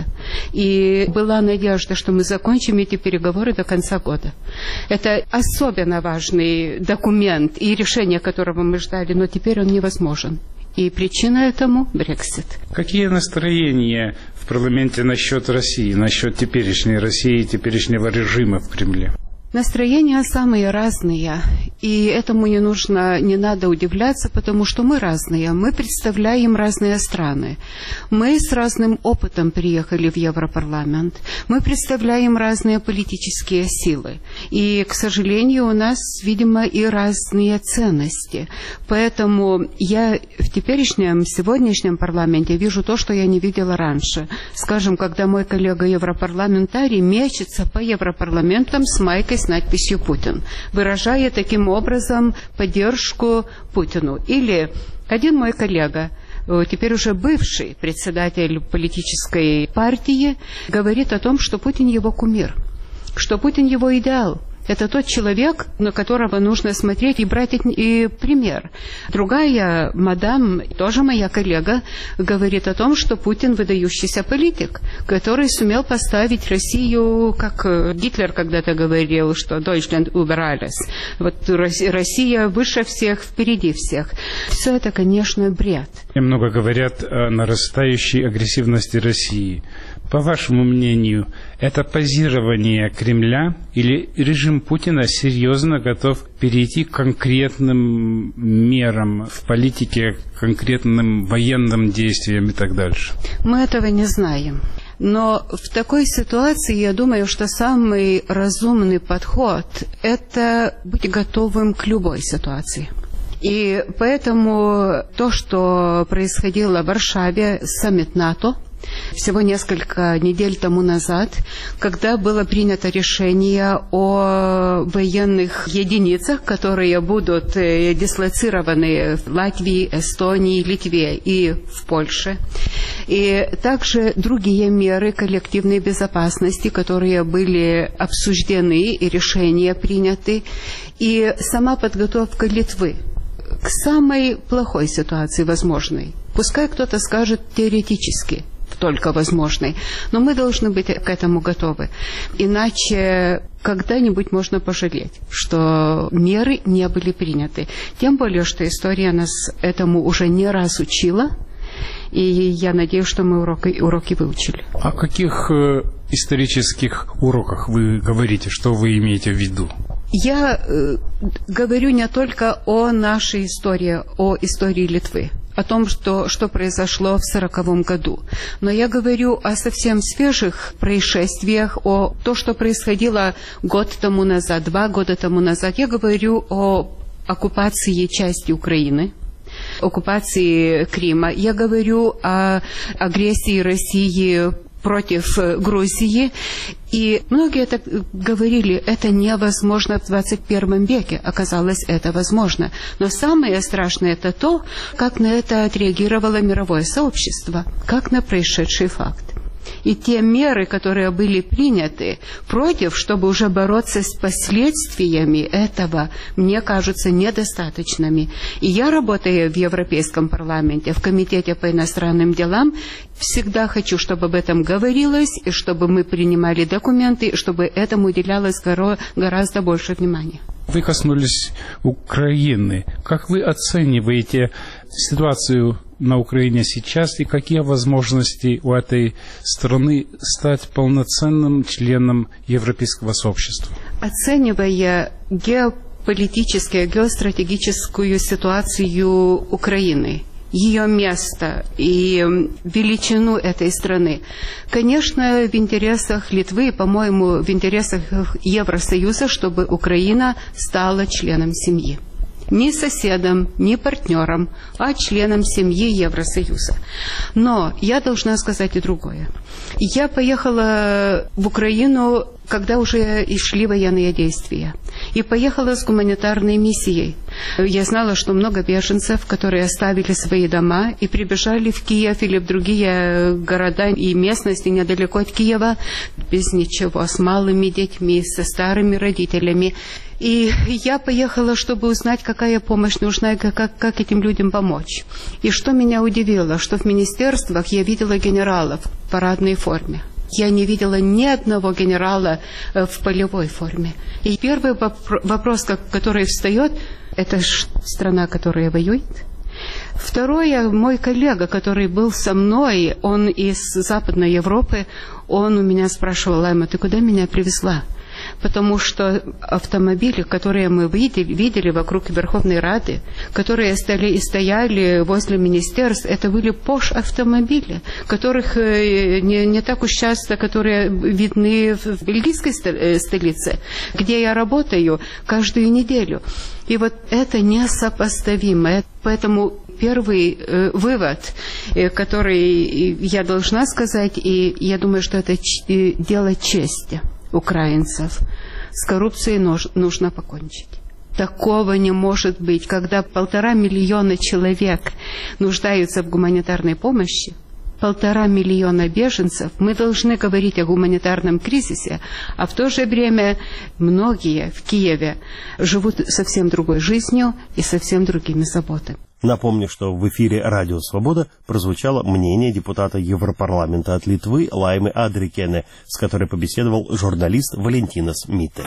И была надежда, что мы закончим эти переговоры до конца года. Это особенно важный документ, и решение которого мы ждали, но теперь он невозможен. И причина этому – Брексит.
Какие настроения в парламенте насчет России, насчет теперешней России и теперешнего режима в Кремле?
Настроения самые разные, и этому не нужно, не надо удивляться, потому что мы разные, мы представляем разные страны. Мы с разным опытом приехали в Европарламент, мы представляем разные политические силы, и, к сожалению, у нас, видимо, и разные ценности. Поэтому я в теперешнем, сегодняшнем парламенте вижу то, что я не видела раньше. Скажем, когда мой коллега-европарламентарий мечется по европарламентам с майкой с надписью «Путин», выражая таким образом поддержку Путину. Или один мой коллега, теперь уже бывший председатель политической партии, говорит о том, что Путин его кумир. что Путин его идеал. Это тот человек, на которого нужно смотреть и брать и пример. Другая мадам, тоже моя коллега, говорит о том, что Путин выдающийся политик, который сумел поставить Россию, как Гитлер когда-то говорил, что Deutschland über alles. Вот Россия выше всех, впереди всех. Все это, конечно, бред.
И много говорят о нарастающей агрессивности России. По вашему мнению, это позирование Кремля или режим Путина серьезно готов перейти к конкретным мерам в политике, к конкретным военным действиям и так дальше?
Мы этого не знаем. Но в такой ситуации, я думаю, что самый разумный подход – это быть готовым к любой ситуации. И поэтому то, что происходило в Варшаве, саммит НАТО, всего несколько недель тому назад, когда было принято решение о военных единицах, которые будут дислоцированы в Латвии, Эстонии, Литве и в Польше. И также другие меры коллективной безопасности, которые были обсуждены и решения приняты. И сама подготовка Литвы к самой плохой ситуации возможной. Пускай кто-то скажет теоретически, только возможной. Но мы должны быть к этому готовы. Иначе когда-нибудь можно пожалеть, что меры не были приняты. Тем более, что история нас этому уже не раз учила. И я надеюсь, что мы уроки, уроки выучили.
О каких э, исторических уроках вы говорите? Что вы имеете в виду?
Я э, говорю не только о нашей истории, о истории Литвы, о том, что, что произошло в сороковом году. Но я говорю о совсем свежих происшествиях, о том, что происходило год тому назад, два года тому назад. Я говорю о оккупации части Украины, оккупации Крыма. Я говорю о агрессии России против Грузии. И многие так говорили, это невозможно в двадцать первом веке. Оказалось, это возможно. Но самое страшное это то, как на это отреагировало мировое сообщество, как на происшедший факт. И те меры, которые были приняты против, чтобы уже бороться с последствиями этого, мне кажутся недостаточными. И я, работая в Европейском парламенте, в Комитете по иностранным делам, всегда хочу, чтобы об этом говорилось, и чтобы мы принимали документы, и чтобы этому уделялось гораздо больше внимания.
Вы коснулись Украины. Как вы оцениваете ситуацию на Украине сейчас и какие возможности у этой страны стать полноценным членом европейского сообщества?
Оценивая геополитическую, геостратегическую ситуацию Украины, ее место и величину этой страны. Конечно, в интересах Литвы, по-моему, в интересах Евросоюза, чтобы Украина стала членом семьи. Не соседом, не партнером, а членом семьи Евросоюза. Но я должна сказать и другое. Я поехала в Украину, когда уже и шли военные действия. И поехала с гуманитарной миссией. Я знала, что много беженцев, которые оставили свои дома и прибежали в Киев или в другие города и местности недалеко от Киева без ничего, с малыми детьми, со старыми родителями. И я поехала, чтобы узнать, какая помощь нужна и как, как этим людям помочь. И что меня удивило, что в министерствах я видела генералов в парадной форме. Я не видела ни одного генерала в полевой форме. И первый вопрос, который встает, это страна, которая воюет. Второе, мой коллега, который был со мной, он из Западной Европы, он у меня спрашивал: Лайма, ты куда меня привезла? Потому что автомобили, которые мы видели, видели вокруг Верховной Рады, которые стояли, стояли возле министерств, это были Пош-автомобили, которых не, не так уж часто, которые видны в бельгийской столице, где я работаю каждую неделю. И вот это несопоставимо. Поэтому первый э, вывод, э, который я должна сказать, и я думаю, что это ч- дело чести украинцев. С коррупцией нужно покончить. Такого не может быть, когда полтора миллиона человек нуждаются в гуманитарной помощи. полтора миллиона беженцев, мы должны говорить о гуманитарном кризисе, а в то же время многие в Киеве живут совсем другой жизнью и совсем другими заботами.
Напомню, что в эфире «Радио Свобода» прозвучало мнение депутата Европарламента от Литвы Лаймы Адрикене, с которой побеседовал журналист Валентинас Мите.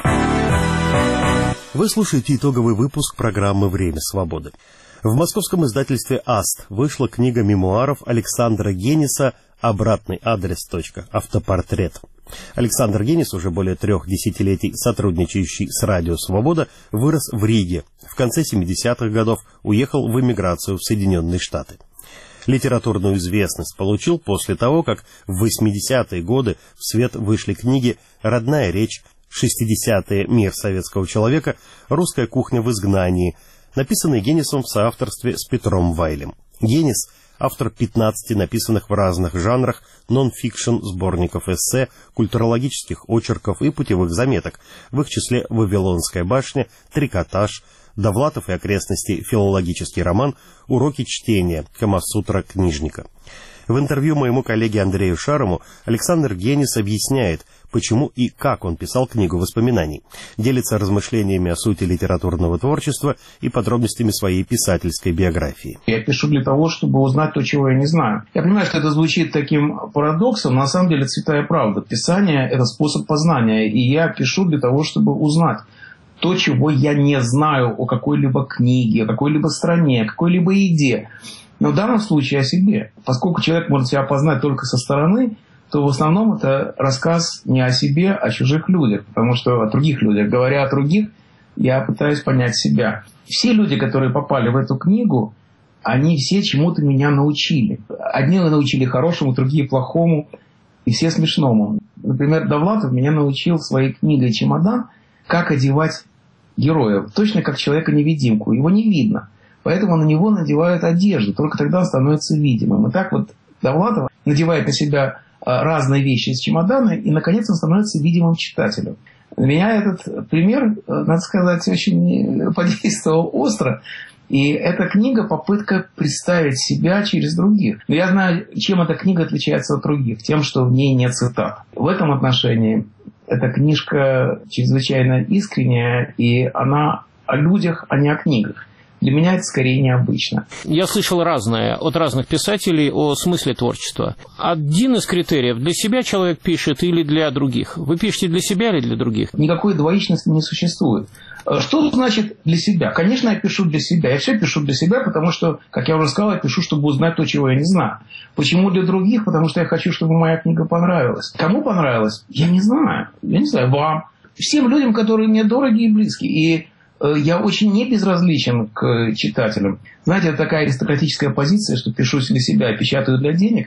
Вы слушаете итоговый выпуск программы «Время свободы». В московском издательстве «Аст» вышла книга мемуаров Александра Гениса «Обратный адрес. Автопортрет». Александр Генис, уже более трех десятилетий сотрудничающий с «Радио Свобода», вырос в Риге. В конце семидесятых годов уехал в эмиграцию в Соединенные Штаты. Литературную известность получил после того, как в восьмидесятые годы в свет вышли книги «Родная речь», «шестидесятые. Мир советского человека», «Русская кухня в изгнании», написанные Генисом в соавторстве с Петром Вайлем. Генис – автор пятнадцати написанных в разных жанрах нон-фикшн сборников эссе, культурологических очерков и путевых заметок, в их числе «Вавилонская башня», «Трикотаж», «Довлатов и окрестности», филологический роман, «Уроки чтения», «Камасутра книжника». В интервью моему коллеге Андрею Шарому Александр Генис объясняет, почему и как он писал книгу воспоминаний, делится размышлениями о сути литературного творчества и подробностями своей писательской биографии.
Я пишу для того, чтобы узнать то, чего я не знаю. Я понимаю, что это звучит таким парадоксом, но на самом деле святая правда. Писание – это способ познания, и я пишу для того, чтобы узнать то, чего я не знаю о какой-либо книге, о какой-либо стране, о какой-либо идее. Но в данном случае о себе. Поскольку человек может себя познать только со стороны, то в основном это рассказ не о себе, а о чужих людях. Потому что о других людях. Говоря о других, я пытаюсь понять себя. Все люди, которые попали в эту книгу, они все чему-то меня научили. Одни научили хорошему, другие плохому, и все смешному. Например, Довлатов меня научил своей книгой «Чемодан», как одевать героя. Точно как человека-невидимку. Его не видно. Поэтому на него надевают одежду. Только тогда он становится видимым. И так вот Довлатов надевает на себя разные вещи из чемодана, и, наконец, он становится видимым читателем. На меня этот пример, надо сказать, очень подействовал остро. И эта книга – попытка представить себя через других. Но я знаю, чем эта книга отличается от других. Тем, что в ней нет цитат. В этом отношении эта книжка чрезвычайно искренняя, и она о людях, а не о книгах. Для меня это скорее необычно.
Я слышал разное от разных писателей о смысле творчества. Один из критериев: для себя человек пишет или для других? Вы пишете для себя или для других?
Никакой двоичности не существует. Что значит для себя? Конечно, я пишу для себя. Я все пишу для себя, потому что, как я уже сказал, я пишу, чтобы узнать то, чего я не знаю. Почему для других? Потому что я хочу, чтобы моя книга понравилась. Кому понравилась? Я не знаю. Я не знаю. Вам. Всем людям, которые мне дороги и близки. И я очень не безразличен к читателям. Знаете, это такая аристократическая позиция, что пишу для себя, а печатаю для денег.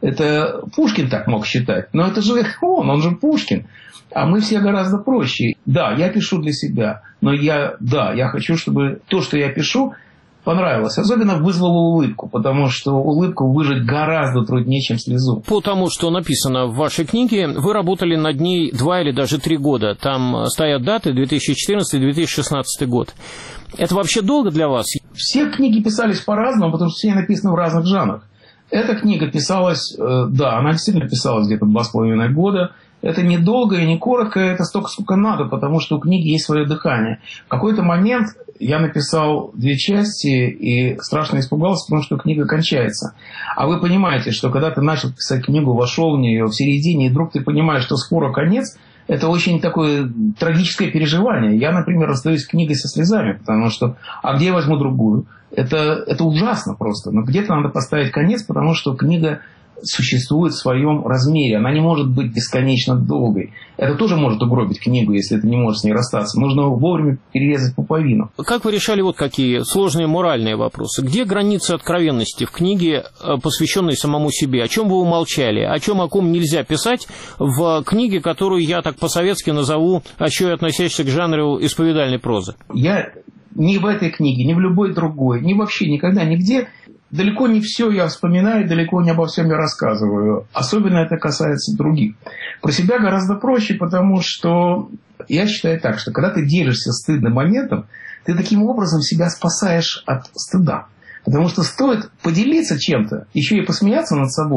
Это Пушкин так мог считать. Но это же он, он же Пушкин. А мы все гораздо проще. Да, я пишу для себя. Но я, да, я хочу, чтобы то, что я пишу, понравилось. Особенно вызвало улыбку, потому что улыбку выжать гораздо труднее, чем слезу.
По тому, что написано в вашей книге, вы работали над ней два или даже три года. Там стоят даты две тысячи четырнадцатый - две тысячи шестнадцатый год. Это вообще долго для вас?
Все книги писались по-разному, потому что все написаны в разных жанрах. Эта книга писалась, да, она действительно писалась где-то два с половиной года. Это не долго и не коротко, это столько, сколько надо, потому что у книги есть свое дыхание. В какой-то момент я написал две части и страшно испугался, потому что книга кончается. А вы понимаете, что когда ты начал писать книгу, вошел в нее в середине, и вдруг ты понимаешь, что скоро конец, это очень такое трагическое переживание. Я, например, расстаюсь с книгой со слезами, потому что, а где я возьму другую? Это, это ужасно просто. Но где-то надо поставить конец, потому что книга существует в своем размере. Она не может быть бесконечно долгой. Это тоже может угробить книгу, если ты не можешь с ней расстаться. Нужно вовремя перерезать пуповину.
Как вы решали вот какие сложные моральные вопросы? Где границы откровенности в книге, посвященной самому себе? О чем вы умолчали? О чем, о ком нельзя писать в книге, которую я так по-советски назову, еще и относящейся к жанру исповедальной прозы?
Я ни в этой книге, ни в любой другой, ни вообще никогда, нигде далеко не все я вспоминаю, далеко не обо всем я рассказываю. Особенно это касается других. Про себя гораздо проще, потому что я считаю так, что когда ты делишься стыдным моментом, ты таким образом себя спасаешь от стыда. Потому что стоит поделиться чем-то, еще и посмеяться над собой,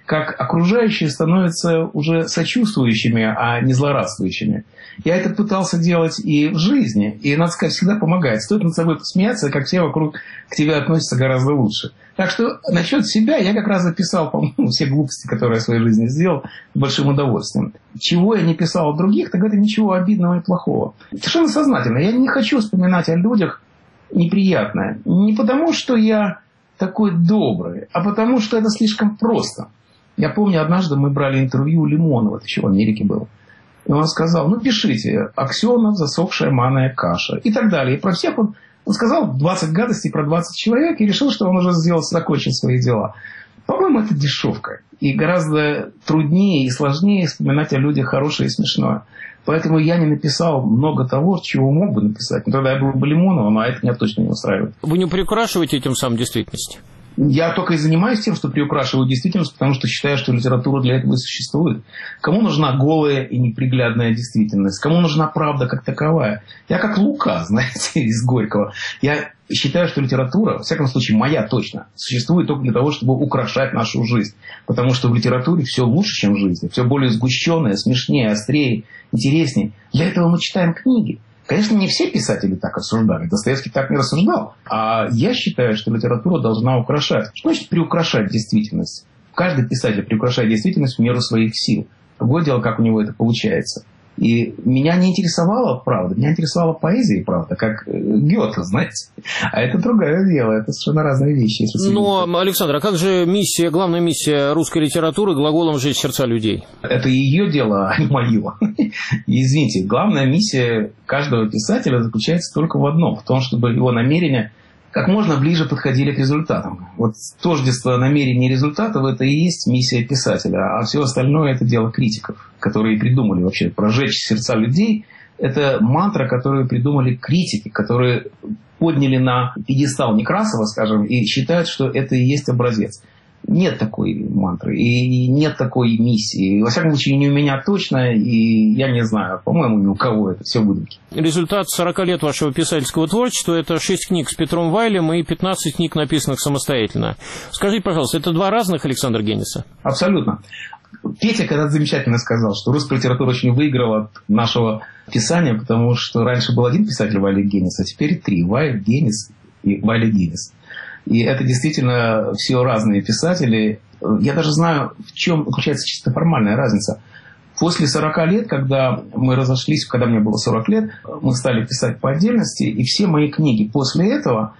как окружающие становятся уже сочувствующими, а не злорадствующими. Я это пытался делать и в жизни, и, надо сказать, всегда помогает. Стоит над собой посмеяться, как все вокруг к тебе относятся гораздо лучше. Так что насчет себя я как раз записал, по-моему, все глупости, которые я в своей жизни сделал, с большим удовольствием. Чего я не писал о других, так это ничего обидного и плохого. Совершенно сознательно. Я не хочу вспоминать о людях неприятное. Не потому, что я такой добрый, а потому, что это слишком просто. Я помню, однажды мы брали интервью у Лимонова, это еще в Америке было. И он сказал, ну пишите, Аксенов, засохшая манная каша и так далее. И про всех он, он сказал двадцать гадостей про двадцать человек и решил, что он уже сделал, закончил свои дела. По-моему, это дешевка. И гораздо труднее и сложнее вспоминать о людях хорошее и смешное. Поэтому я не написал много того, чего мог бы написать. Но тогда я был бы Лимоновым, а это меня точно не устраивает.
Вы не приукрашиваете этим самым действительность?
Я только и занимаюсь тем, что приукрашиваю действительность, потому что считаю, что литература для этого и существует. Кому нужна голая и неприглядная действительность? Кому нужна правда как таковая? Я как Лука, знаете, из Горького. Я считаю, что литература, во всяком случае, моя точно, существует только для того, чтобы украшать нашу жизнь. Потому что в литературе все лучше, чем в жизни. Все более сгущенное, смешнее, острее, интереснее. Для этого мы читаем книги. Конечно, не все писатели так рассуждали. Достоевский так не рассуждал. А я считаю, что литература должна украшать. Что значит приукрашать действительность? Каждый писатель приукрашает действительность в меру своих сил. Другое дело, как у него это получается. И меня не интересовала правда, меня интересовала поэзия, правда, как Гёте, знаете. А это другое дело, это совершенно разные вещи.
Но, Александр, а как же миссия, главная миссия русской литературы глаголом «жечь сердца людей»?
Это ее дело, а не мое. Извините, главная миссия каждого писателя заключается только в одном, в том, чтобы его намерения как можно ближе подходили к результатам. Вот тождество намерений и результатов – это и есть миссия писателя, а все остальное – это дело критиков, которые придумали вообще прожечь сердца людей. Это мантра, которую придумали критики, которые подняли на пьедестал Некрасова, скажем, и считают, что это и есть образец. Нет такой мантры и нет такой миссии. Во всяком случае, не у меня точно, и я не знаю, по-моему, ни у кого это все выдумки.
Результат сорока лет вашего писательского творчества – это шесть книг с Петром Вайлем и пятнадцать книг, написанных самостоятельно. Скажите, пожалуйста, это два разных Александра Генниса?
Абсолютно. Петя когда-то замечательно сказал, что русская литература очень выиграла от нашего писания, потому что раньше был один писатель Вайль Геннис, а теперь три – Вайль, Геннис и Вайль Геннис. И это действительно все разные писатели. Я даже знаю, в чем заключается чисто формальная разница. После сорока лет, когда мы разошлись, когда мне было сорок лет, мы стали писать по отдельности, и все мои книги после этого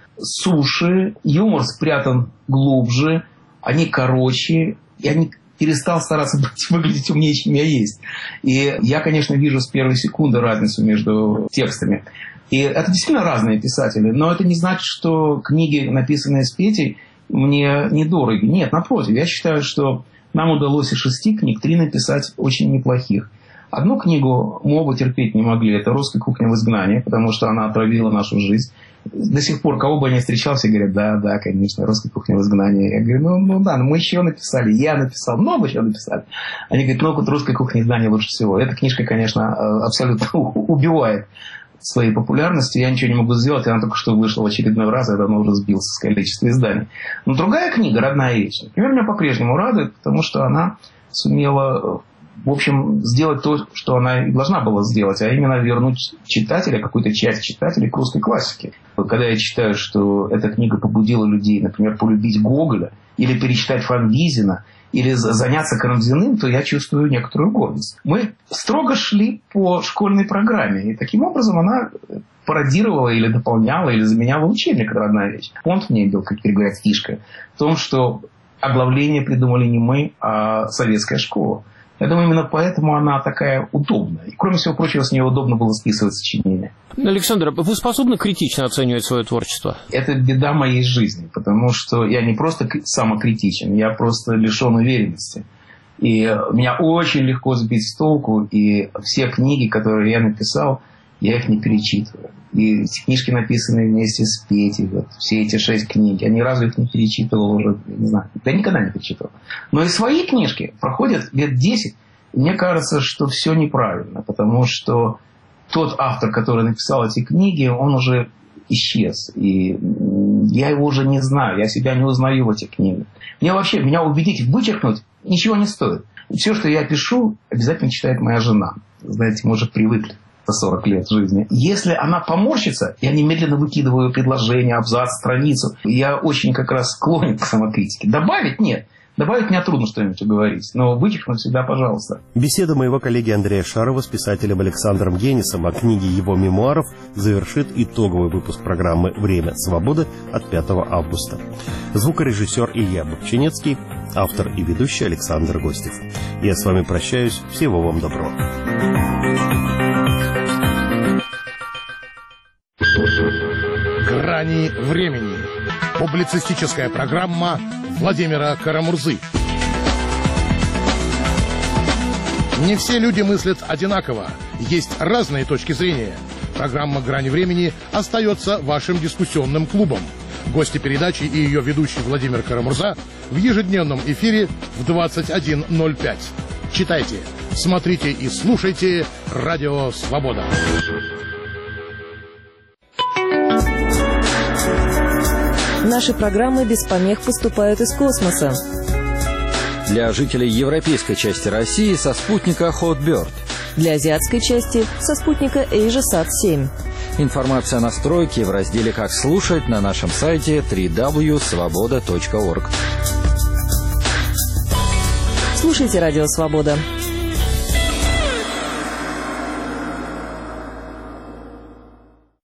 суше, юмор спрятан глубже, они короче, и они перестал стараться быть, выглядеть умнее, чем я есть. И я, конечно, вижу с первой секунды разницу между текстами. И это действительно разные писатели, но это не значит, что книги, написанные с Петей, мне недороги. Нет, напротив, я считаю, что нам удалось из шести книг три написать очень неплохих. Одну книгу мы оба терпеть не могли, это «Русская кухня в изгнании», потому что она отравила нашу жизнь. До сих пор, кого бы я ни встречал, все говорят, да, да, конечно, «Русская кухня в изгнании». Я говорю, ну, ну да, ну мы еще написали, я написал, много еще написали. Они говорят, ну вот «Русская кухня в изгнании» лучше всего. Эта книжка, конечно, абсолютно убивает своей популярностью, я ничего не могу сделать, она только что вышла в очередной раз, я давно уже сбился с количества изданий. Но другая книга, «Родная речь», например, меня по-прежнему радует, потому что она сумела, в общем, сделать то, что она и должна была сделать, а именно вернуть читателя, какую-то часть читателей к русской классике. Когда я читаю, что эта книга побудила людей, например, полюбить Гоголя, или перечитать Фанвизина, или заняться Карамзиным, то я чувствую некоторую гордость. Мы строго шли по школьной программе, и таким образом она пародировала или дополняла, или заменяла учебник «Родная речь». Понт в ней был, как говорят, фишка в том, что оглавление придумали не мы, а советская школа. Я думаю, именно поэтому она такая удобная. И, кроме всего прочего, с нее удобно было списывать сочинения.
Александр, вы способны критично оценивать свое творчество?
Это беда моей жизни, потому что я не просто самокритичен, я просто лишен уверенности. И меня очень легко сбить с толку, и все книги, которые я написал, я их не перечитываю. И эти книжки написаны вместе с Петей, вот, все эти шесть книг, я ни разу их не перечитывал уже, не знаю, да никогда не перечитывал. Но и свои книжки проходят лет десять, и мне кажется, что все неправильно, потому что тот автор, который написал эти книги, он уже исчез, и я его уже не знаю, я себя не узнаю в этих книгах. Мне вообще, меня убедить, вычеркнуть ничего не стоит. Все, что я пишу, обязательно читает моя жена. Знаете, мы уже привыкли за сорок лет жизни. Если она поморщится, я немедленно выкидываю предложение, абзац, страницу. Я очень как раз склонен к самокритике. Добавить нет. Добавить мне трудно что-нибудь уговорить, но вычеркнуть всегда пожалуйста.
Беседа моего коллеги Андрея Шарова с писателем Александром Генисом о книге его мемуаров завершит итоговый выпуск программы «Время свободы» от пятого августа. Звукорежиссер Илья Бобчинецкий, автор и ведущий Александр Гостев. Я с вами прощаюсь. Всего вам доброго.
«Грани времени». Публицистическая программа Владимира Карамурзы. Не все люди мыслят одинаково. Есть разные точки зрения. Программа «Грани времени» остается вашим дискуссионным клубом. Гости передачи и ее ведущий Владимир Карамурза в ежедневном эфире в двадцать один ноль пять. Читайте, смотрите и слушайте «Радио Свобода».
Наши программы без помех поступают из космоса.
Для жителей европейской части России со спутника Hotbird.
Для азиатской части со спутника AsiaSat семь.
Информация о настройке в разделе «Как слушать» на нашем сайте дабл-ю дабл ю дабл ю точка свобода точка орг.
Слушайте «Радио Свобода».